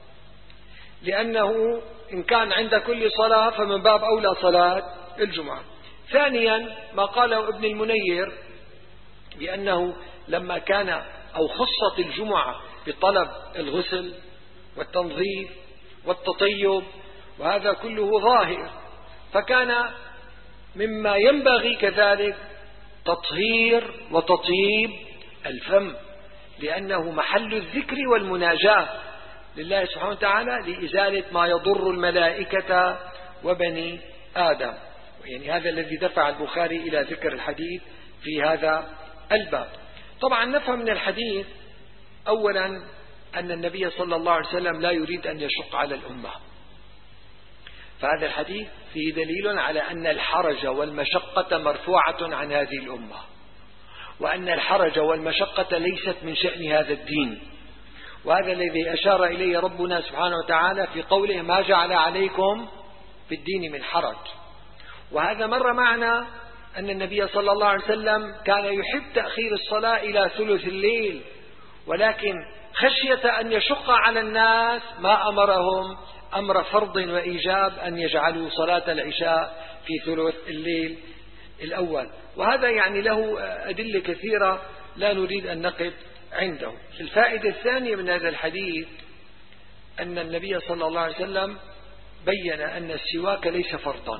لأنه إن كان عند كل صلاة فمن باب أولى صلاة الجمعة. ثانيا ما قاله ابن المنير بأنه لما كان أو خصت الجمعة بطلب الغسل والتنظيف والتطيب وهذا كله ظاهر، فكان مما ينبغي كذلك تطهير وتطيب الفم لأنه محل الذكر والمناجاة لله سبحانه وتعالى لإزالة ما يضر الملائكة وبني آدم. يعني هذا الذي دفع البخاري إلى ذكر الحديث في هذا الباب. طبعا نفهم من الحديث أولا أن النبي صلى الله عليه وسلم لا يريد أن يشق على الأمة، فهذا الحديث فيه دليل على أن الحرج والمشقة مرفوعة عن هذه الأمة، وأن الحرج والمشقة ليست من شأن هذا الدين، وهذا الذي أشار إليه ربنا سبحانه وتعالى في قوله ما جعل عليكم في الدين من حرج. وهذا مر معنا أن النبي صلى الله عليه وسلم كان يحب تأخير الصلاة إلى ثلث الليل، ولكن خشية أن يشق على الناس ما أمرهم أمر فرض وإيجاب أن يجعلوا صلاة العشاء في ثلث الليل الأول. وهذا يعني له أدلة كثيرة لا نريد أن نقف عنده. الفائدة الثانية من هذا الحديث أن النبي صلى الله عليه وسلم بين أن السواك ليس فرضا،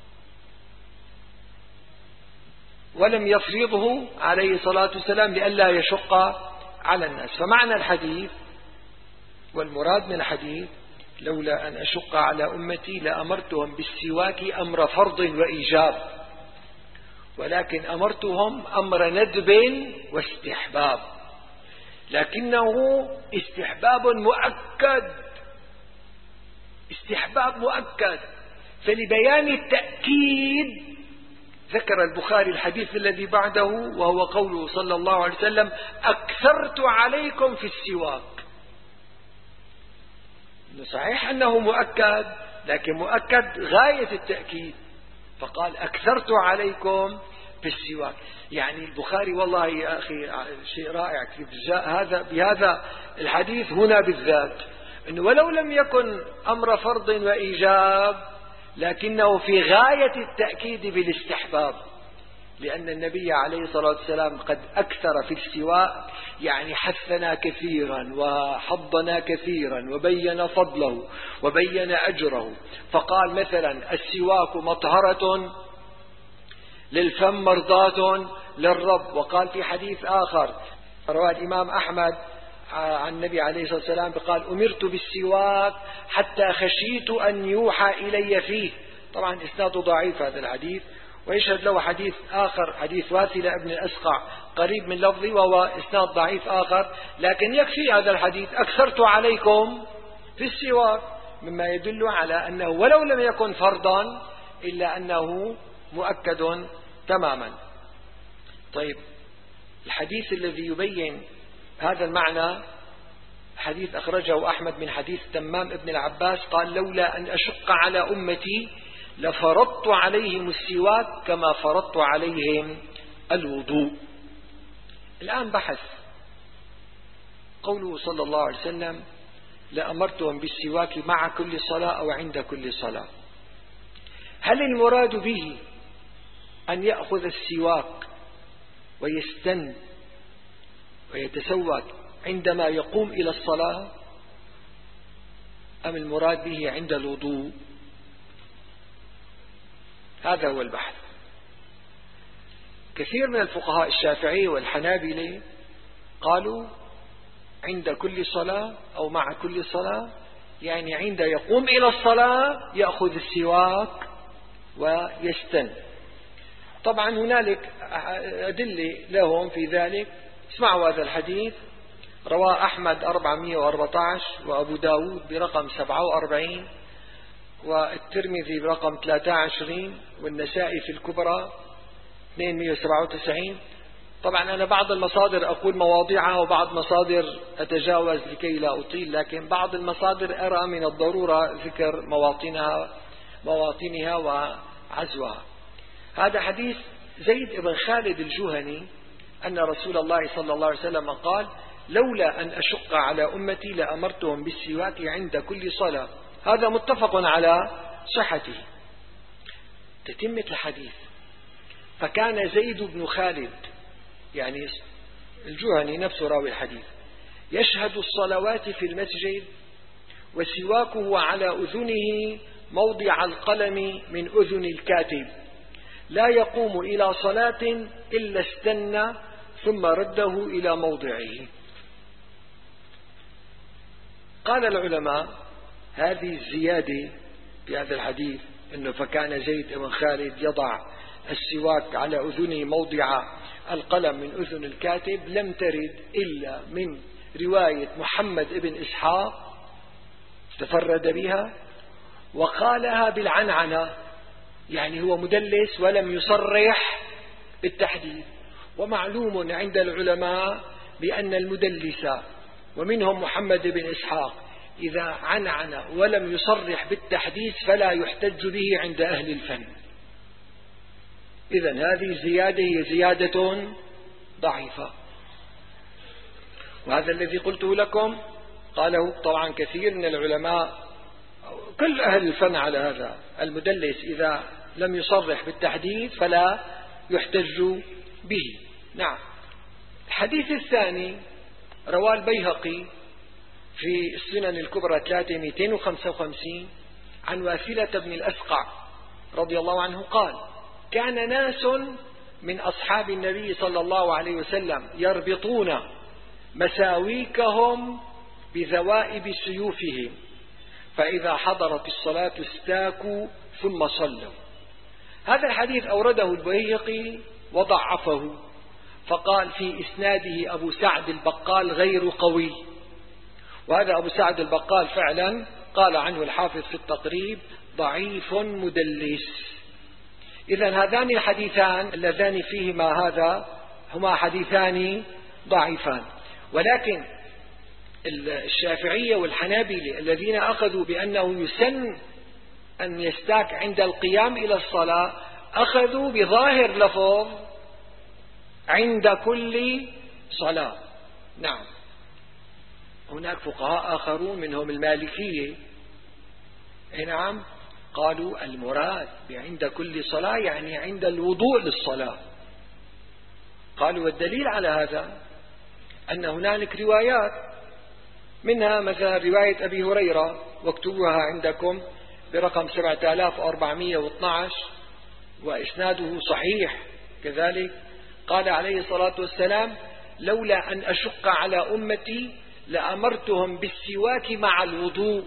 ولم يفرضه عليه الصلاة والسلام لئلا يشق على الناس. فمعنى الحديث والمراد من الحديث لولا أن أشق على أمتي لأمرتهم بالسواك أمر فرض وإيجاب، ولكن أمرتهم أمر ندب واستحباب، لكنه استحباب مؤكد، استحباب مؤكد. فلبيان التأكيد ذكر البخاري الحديث الذي بعده، وهو قوله صلى الله عليه وسلم أكثرت عليكم في السواك. صحيح أنه مؤكد، لكن مؤكد غاية التأكيد، فقال أكثرت عليكم في السواك. يعني البخاري والله يا أخي شيء رائع هذا بهذا الحديث هنا بالذات، إنه ولو لم يكن أمر فرض وإيجاب لكنه في غاية التأكيد بالاستحباب، لأن النبي عليه الصلاة والسلام قد أكثر في السواك، يعني حثنا كثيرا وحضنا كثيرا وبين فضله وبين أجره. فقال مثلا السواك مطهرة للفم مرضاة للرب. وقال في حديث آخر رواه الإمام أحمد عن النبي عليه الصلاة والسلام قال أمرت بالسواك حتى خشيت أن يوحى إلي فيه. طبعا إسناده ضعيف هذا الحديث، ويشهد له حديث آخر حديث واثلة ابن الأسقع قريب من لفظي وهو إسناد ضعيف آخر، لكن يكفي هذا الحديث أكثرت عليكم في السواك، مما يدل على أنه ولو لم يكن فرضا إلا أنه مؤكد تماما. طيب الحديث الذي يبين هذا المعنى حديث أخرجه أحمد من حديث تمام ابن العباس قال لولا أن أشق على أمتي لفرضت عليهم السواك كما فرضت عليهم الوضوء. الآن بحث قوله صلى الله عليه وسلم لأمرتهم بالسواك مع كل صلاة أو عند كل صلاة. هل المراد به أن يأخذ السواك ويستن ويتسوك عندما يقوم إلى الصلاة، أم المراد به عند الوضوء؟ هذا هو البحث. كثير من الفقهاء الشافعي والحنابلة قالوا عند كل صلاة أو مع كل صلاة، يعني عند يقوم إلى الصلاة يأخذ السواك ويستن. طبعا هنالك أدلة لهم في ذلك. اسمعوا هذا الحديث رواه أحمد أربعمائة وأربعة عشر وأبو داود برقم سبعة وأربعين والترمذي برقم ثلاثة وعشرين والنسائي في الكبرى اثنمائة وسبعة وتسعين. طبعا أنا بعض المصادر أقول مواضيعها وبعض مصادر أتجاوز لكي لا أطيل، لكن بعض المصادر أرى من الضرورة ذكر مواطنها مواطنها وعزوها. هذا حديث زيد بن خالد الجهني أن رسول الله صلى الله عليه وسلم قال لولا أن أشق على أمتي لأمرتهم بالسواك عند كل صلاة. هذا متفق على صحته. تتمة الحديث فكان زيد بن خالد يعني الجهني نفسه راوي الحديث يشهد الصلوات في المسجد وسواكه على أذنه موضع القلم من أذن الكاتب، لا يقوم إلى صلاة إلا استنى ثم رده إلى موضعه. قال العلماء هذه الزيادة في هذا الحديث أنه فكان زيد بن خالد يضع السواك على أذنه موضع القلم من أذن الكاتب لم ترد إلا من رواية محمد بن إسحاق تفرد بها وقالها بالعنعنة، يعني هو مدلس ولم يصرح بالتحديد. ومعلوم عند العلماء بأن المدلس ومنهم محمد بن إسحاق إذا عنعن ولم يصرح بالتحديث فلا يحتج به عند أهل الفن. إذن هذه الزيادة هي زيادة ضعيفة، وهذا الذي قلته لكم قاله طبعا كثير من العلماء، كل أهل الفن على هذا. المدلس إذا لم يصرح بالتحديث فلا يحتج به. نعم. الحديث الثاني رواه البيهقي في السنن الكبرى ثلاثة مئتين وخمسة وخمسين عن واثلة بن الأسقع رضي الله عنه قال: كان ناس من أصحاب النبي صلى الله عليه وسلم يربطون مساويكهم بذوائب سيوفهم، فإذا حضرت الصلاة استاكوا ثم صلوا. هذا الحديث أورده البيهقي وضعفه، فقال في إسناده أبو سعد البقال غير قوي، وهذا أبو سعد البقال فعلا قال عنه الحافظ في التقريب ضعيف مدلس. إذن هذان الحديثان اللذان فيهما هذا هما حديثان ضعيفان. ولكن الشافعية والحنابلة الذين أخذوا بأنه يسن أن يستاك عند القيام إلى الصلاة أخذوا بظاهر لفظ عند كل صلاة. نعم. هناك فقهاء آخرون منهم المالكية، نعم، قالوا المراد بعند كل صلاة يعني عند الوضوء للصلاة. قالوا والدليل على هذا أن هنالك روايات، منها مثلا رواية أبي هريرة واكتبوها عندكم برقم سبعة آلاف وأربعمئة واثني عشر وإسناده صحيح كذلك، قال عليه الصلاة والسلام: لولا أن أشق على أمتي لأمرتهم بالسواك مع الوضوء.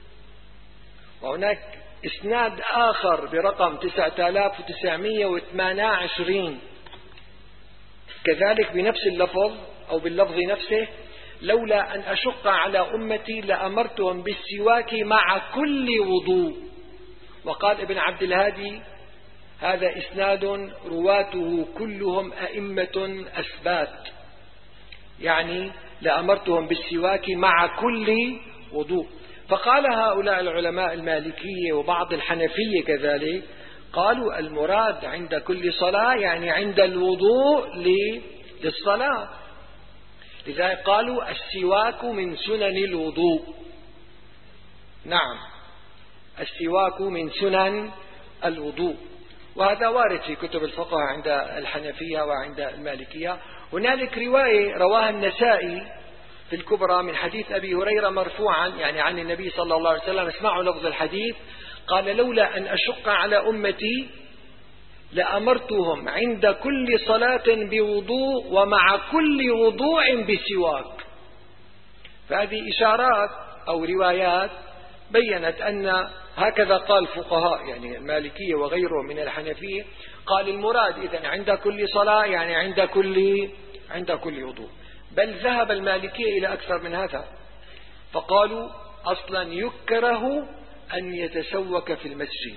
وهناك إسناد آخر برقم تسعة آلاف وتسعمئة وثمانية وعشرين كذلك بنفس اللفظ أو باللفظ نفسه: لولا أن أشق على أمتي لأمرتهم بالسواك مع كل وضوء. وقال ابن عبد الهادي: هذا إسناد رواته كلهم أئمة أثبات، يعني لأمرتهم بالسواك مع كل وضوء. فقال هؤلاء العلماء المالكية وبعض الحنفية كذلك، قالوا المراد عند كل صلاة يعني عند الوضوء للصلاة، لذلك قالوا السواك من سنن الوضوء. نعم، السواك من سنن الوضوء، وهذا وارد في كتب الفقه عند الحنفية وعند المالكية. هنالك رواية رواها النسائي في الكبرى من حديث أبي هريرة مرفوعا يعني عن النبي صلى الله عليه وسلم، اسمعوا لفظ الحديث، قال: لولا أن أشق على أمتي لأمرتهم عند كل صلاة بوضوء ومع كل وضوء بسواك. فهذه إشارات أو روايات بيّنت أن هكذا قال فقهاء يعني المالكية وغيرهم من الحنفية، قال المراد إذن عند كل صلاة يعني عند كل عند كل وضوء. بل ذهب المالكية إلى أكثر من هذا، فقالوا أصلا يكره أن يتسوك في المسجد،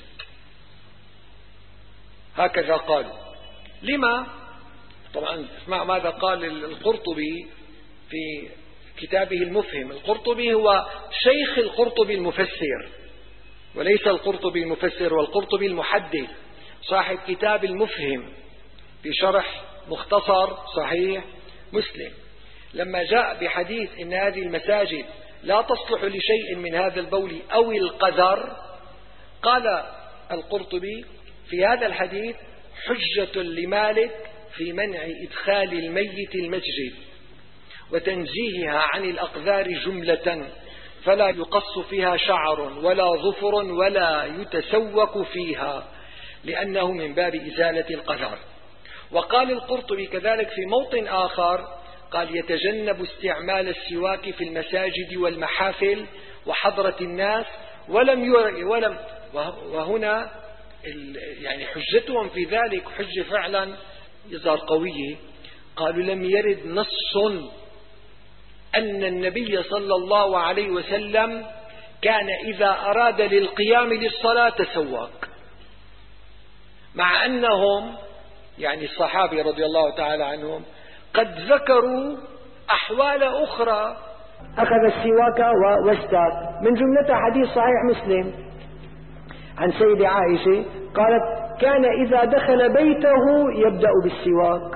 هكذا قالوا. لما؟ طبعا اسمع ماذا قال القرطبي في كتابه المفهم. القرطبي هو شيخ القرطبي المفسر، وليس القرطبي المفسر، والقرطبي المحدث صاحب كتاب المفهم في شرح مختصر صحيح مسلم. لما جاء بحديث إن هذه المساجد لا تصلح لشيء من هذا البول أو القذر، قال القرطبي في هذا الحديث حجة لمالك في منع إدخال الميت المسجد وتنزيهها عن الأقذار جملة، فلا يقص فيها شعر ولا ظفر ولا يتسوق فيها، لأنه من باب إزالة القذر. وقال القرطبي كذلك في موطن آخر، قال: يتجنب استعمال السواك في المساجد والمحافل وحضرة الناس، ولم ير ولم وهنا يعني حجتهم في ذلك حجة فعلا يظهر قوية. قالوا: لم يرد نص أن النبي صلى الله عليه وسلم كان إذا أراد للقيام للصلاة تسواك، مع أنهم يعني الصحابة رضي الله تعالى عنهم قد ذكروا أحوال أخرى أخذ السواك واستاك. من جملة حديث صحيح مسلم عن سيدة عائشة قالت كان إذا دخل بيته يبدأ بالسواك،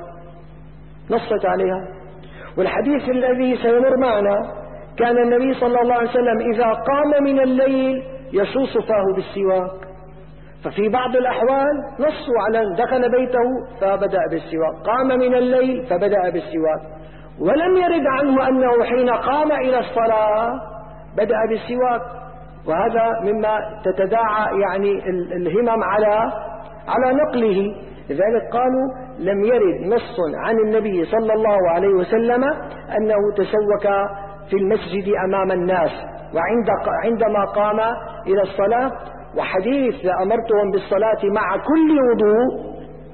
نصت عليها. والحديث الذي سيمر معنا كان النبي صلى الله عليه وسلم إذا قام من الليل يشوص فاه بالسواك. ففي بعض الأحوال نصوا على دخل بيته فبدأ بالسواك، قام من الليل فبدأ بالسواك، ولم يرد عنه أنه حين قام إلى الصلاة بدأ بالسواك. وهذا مما تتداعى يعني الهمم على على نقله. لذلك قالوا لم يرد نص عن النبي صلى الله عليه وسلم أنه تسوك في المسجد أمام الناس وعند عندما قام إلى الصلاة. وحديث لأمرتهم بالصلاة مع كل وضوء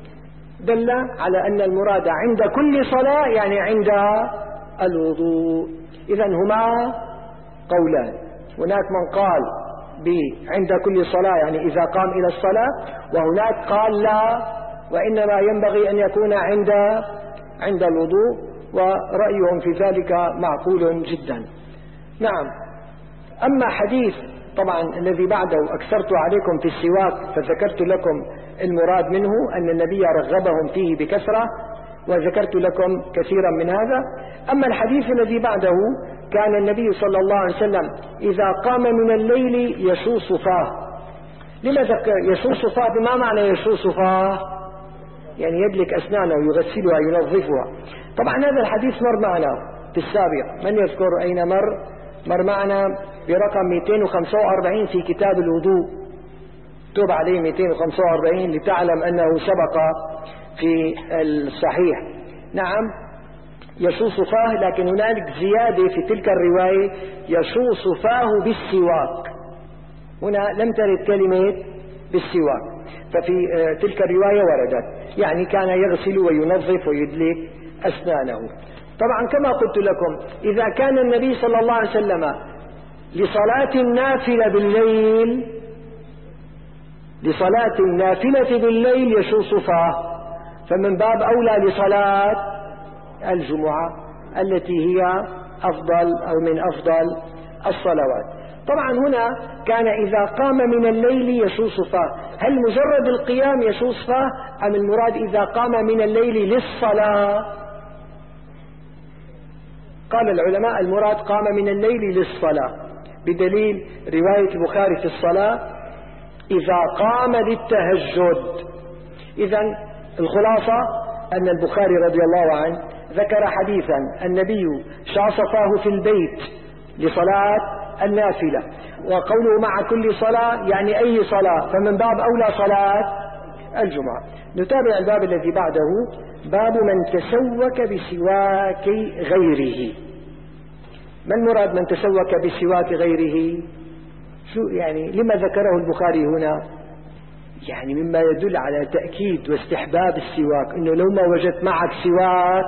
دل على أن المراد عند كل صلاة يعني عند الوضوء. إذن هما قولان، هناك من قال عند كل صلاة يعني إذا قام إلى الصلاة، وهناك قال لا وإنما ينبغي أن يكون عند عند الوضوء، ورأيهم في ذلك معقول جدا. نعم. أما حديث طبعا الذي بعده أكثرت عليكم في السواك فذكرت لكم المراد منه أن النبي رغبهم فيه بكثرة، وذكرت لكم كثيرا من هذا. أما الحديث الذي بعده كان النبي صلى الله عليه وسلم إذا قام من الليل يشوص فاه. لما يشوص فاه؟ ما معنى يشوص فاه؟ يعني يدلك أسنانه يغسلها ينظفها. طبعا هذا الحديث مر معنا في السابق، من يذكر أين مر؟ مر معنا برقم مئتين وخمسة وأربعين في كتاب الوضوء، تكتب عليه مئتين وخمسة وأربعين لتعلم أنه سبق في الصحيح. نعم يشوص فاه، لكن هنالك زيادة في تلك الرواية يشوص فاه بالسواك، هنا لم ترد كلمة بالسواك، ففي تلك الرواية وردت يعني كان يغسل وينظف ويدلك أسنانه. طبعا كما قلت لكم إذا كان النبي صلى الله عليه وسلم لصلاة النافلة بالليل لصلاة النافلة بالليل يشوص فاه، فمن باب أولى لصلاة الجمعة التي هي أفضل أو من أفضل الصلوات. طبعا هنا كان إذا قام من الليل يشوص فاه، هل مجرد القيام يشوص فاه أم المراد إذا قام من الليل للصلاة؟ قال العلماء المراد قام من الليل للصلاة، بدليل رواية البخاري في الصلاة إذا قام للتهجد. إذن الخلاصة أن البخاري رضي الله عنه ذكر حديثا النبي شاص فاه في البيت لصلاة النافلة، وقوله مع كل صلاة يعني أي صلاة، فمن باب أولى صلاة الجمعة. نتابع الباب الذي بعده، باب من تسوك بسواك غيره. ما المراد من تسوك بسواك غيره؟ شو يعني لما ذكره البخاري هنا؟ يعني مما يدل على تأكيد واستحباب السواك، إنه لو ما وجدت معك سواك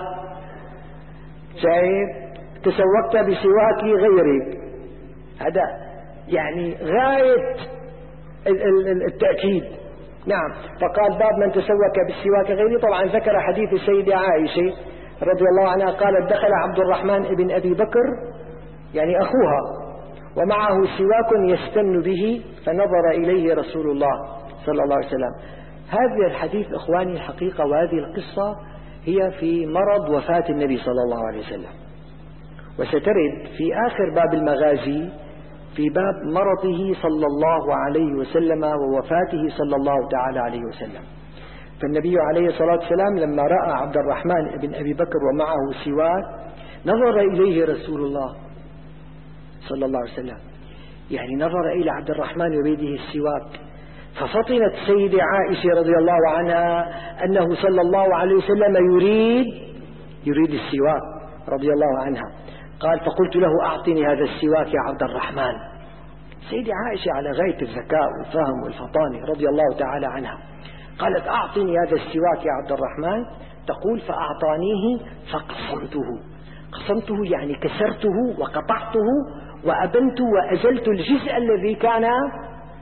شايف تسوكت بسواك غيرك، هذا يعني غاية التأكيد. نعم. فقال باب من تسوك بالسواك غيره. طبعا ذكر حديث السيدة عائشة رضي الله عنها قالت دخل عبد الرحمن ابن أبي بكر يعني أخوها ومعه سواك يستن به فنظر إليه رسول الله صلى الله عليه وسلم. هذا الحديث إخواني الحقيقة وهذه القصة هي في مرض وفاة النبي صلى الله عليه وسلم، وسترد في آخر باب المغازي في باب مرضه صلى الله عليه وسلم ووفاته صلى الله تعالى عليه وسلم. فالنبي عليه الصلاة والسلام لما رأى عبد الرحمن بن أبي بكر ومعه سواك نظر إليه رسول الله صلى الله عليه وسلم، يعني نظر إلى عبد الرحمن وبيده السواك، ففطنت سيدة عائشة رضي الله عنها أنه صلى الله عليه وسلم يريد يريد السواك رضي الله عنها. قال فقلت له أعطني هذا السواك يا عبد الرحمن. سيدة عائشة على غاية الذكاء والفهم والفطانة رضي الله تعالى عنها قالت أعطني هذا السواك يا عبد الرحمن، تقول فأعطانيه فقصمته. قصمته يعني كسرته وقطعته وأبنت وأزلت الجزء الذي كان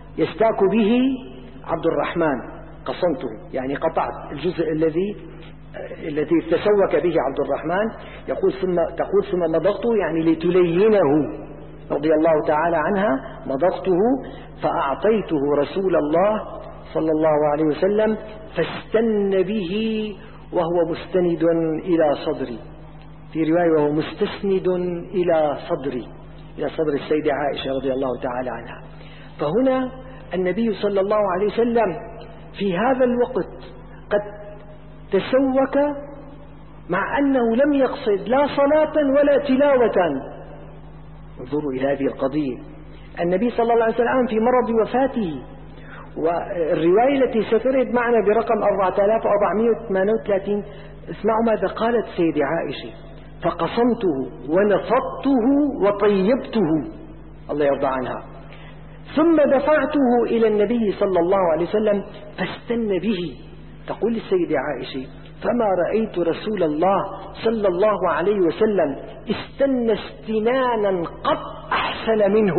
يستاك به عبد الرحمن، قصمته يعني قطعت الجزء الذي التي تسوك به عبد الرحمن، يقول ثم تقول ثم مضغته يعني لتلينه رضي الله تعالى عنها، مضغته فأعطيته رسول الله صلى الله عليه وسلم فاستن به وهو مستند إلى صدري، في رواية وهو مستسند إلى صدري، إلى صدر السيدة عائشة رضي الله تعالى عنها. فهنا النبي صلى الله عليه وسلم في هذا الوقت قد تسوك مع أنه لم يقصد لا صلاة ولا تلاوة. انظروا إلى هذه القضية، النبي صلى الله عليه وسلم في مرض وفاته، والرواية التي سترد معنا برقم أربعة آلاف وأربعمائة وثمانية وثلاثين، اسمعوا ماذا قالت سيدة عائشة: فقصمته ونفضته وطيبته، الله يرضى عنها، ثم دفعته إلى النبي صلى الله عليه وسلم فاستن به. تقول السيدة عائشة: فما رأيت رسول الله صلى الله عليه وسلم استن استنانا قط أحسن منه.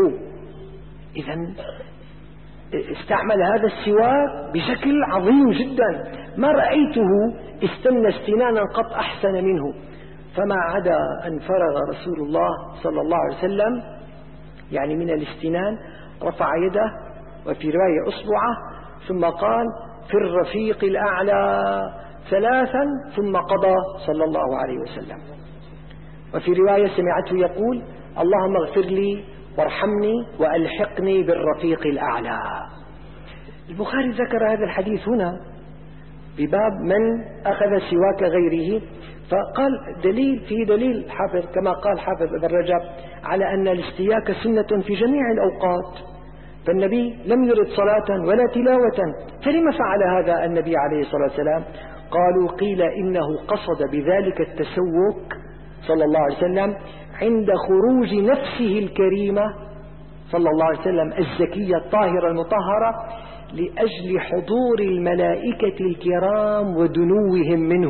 إذن استعمل هذا السواك بشكل عظيم جدا، ما رأيته استن استنانا قط أحسن منه. فما عدا أن فرغ رسول الله صلى الله عليه وسلم يعني من الاستنان، رفع يده وفي رواية أصبعه، ثم قال: في الرفيق الأعلى ثلاثا، ثم قضى صلى الله عليه وسلم. وفي رواية سمعته يقول: اللهم اغفر لي وارحمني وألحقني بالرفيق الأعلى. البخاري ذكر هذا الحديث هنا بباب من أخذ سواك غيره، فقال دليل في دليل حافظ كما قال حافظ ابن رجب على أن الاستياك سنة في جميع الأوقات، فالنبي لم يرد صلاة ولا تلاوة، فلما فعل هذا النبي عليه الصلاة والسلام؟ قالوا: قيل إنه قصد بذلك التسوك صلى الله عليه وسلم عند خروج نفسه الكريمة صلى الله عليه وسلم الزكية الطاهرة المطهرة لأجل حضور الملائكة الكرام ودنوهم منه.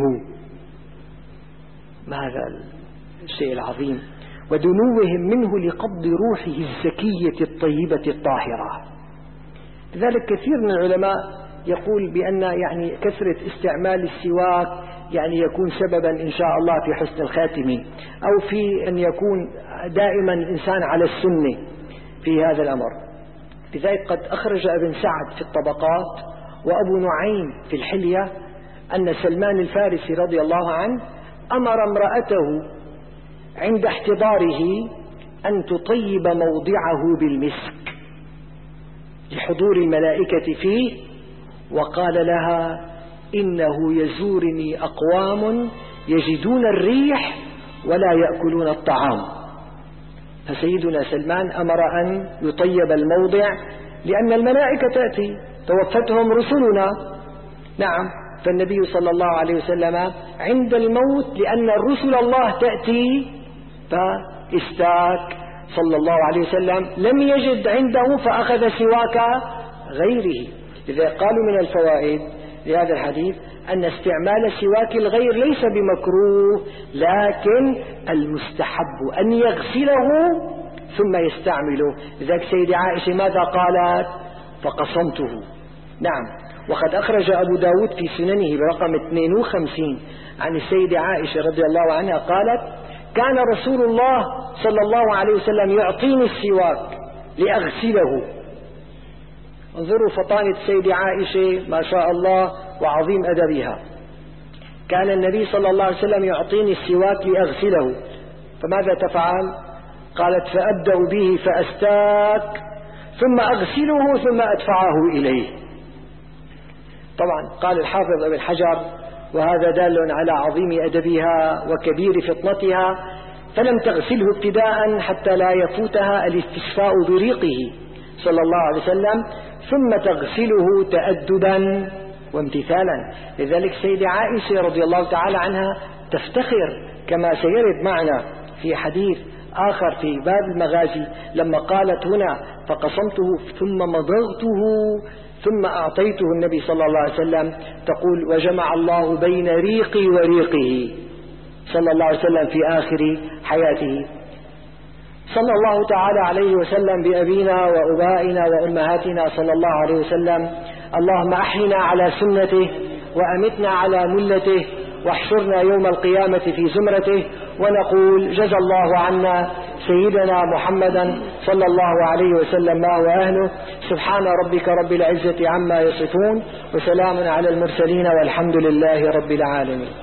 ما هذا الشيء العظيم! ودنوهم منه لقبض روحه الزكية الطيبة الطاهرة. لذلك كثير من العلماء يقول بأن يعني كثرة استعمال السواك يعني يكون سببا إن شاء الله في حسن الخاتمة، أو في أن يكون دائما الإنسان على السنة في هذا الأمر. لذلك قد أخرج ابن سعد في الطبقات وأبو نعيم في الحلية أن سلمان الفارسي رضي الله عنه أمر امرأته عند احتضاره أن تطيب موضعه بالمسك لحضور الملائكة فيه، وقال لها: إنه يزورني أقوام يجدون الريح ولا يأكلون الطعام. فسيدنا سلمان أمر أن يطيب الموضع لأن الملائكة تأتي، توفتهم رسلنا. نعم، فالنبي صلى الله عليه وسلم عند الموت لأن الرسل الله تأتي فاستاك صلى الله عليه وسلم، لم يجد عنده فأخذ سواك غيره. لذا قالوا من الفوائد لهذا الحديث أن استعمال سواك الغير ليس بمكروه، لكن المستحب أن يغسله ثم يستعمله. لذلك سيدة عائشة ماذا قالت؟ فقصمته. نعم، وقد أخرج أبو داود في سننه برقم اثنين وخمسين عن السيدة عائشة رضي الله عنها قالت: كان رسول الله صلى الله عليه وسلم يعطيني السواك لأغسله. انظروا فطانة السيدة عائشة ما شاء الله وعظيم أدبها. كان النبي صلى الله عليه وسلم يعطيني السواك لأغسله، فماذا تفعل؟ قالت: فأبدأ به فأستاك ثم أغسله ثم أدفعه إليه. طبعا قال الحافظ ابن حجر: وهذا دال على عظيم أدبها وكبير فطنتها، فلم تغسله ابتداء حتى لا يفوتها الاستشفاء بريقه صلى الله عليه وسلم، ثم تغسله تأدبا وامتثالا. لذلك سيدة عائشة رضي الله تعالى عنها تفتخر كما سيرد معنا في حديث آخر في باب المغازي لما قالت هنا: فقصمته ثم مضغته ثم أعطيته النبي صلى الله عليه وسلم، تقول: وجمع الله بين ريقي وريقه صلى الله عليه وسلم في آخر حياته. صلى الله تعالى عليه وسلم بأبينا وأبائنا وأمهاتنا صلى الله عليه وسلم. اللهم أحينا على سنته وأمتنا على ملته واحشرنا يوم القيامة في زمرته، ونقول جزى الله عنا سيدنا محمدا صلى الله عليه وسلم ما هو أهله. سبحان ربك رب العزة عما يصفون، وسلام على المرسلين، والحمد لله رب العالمين.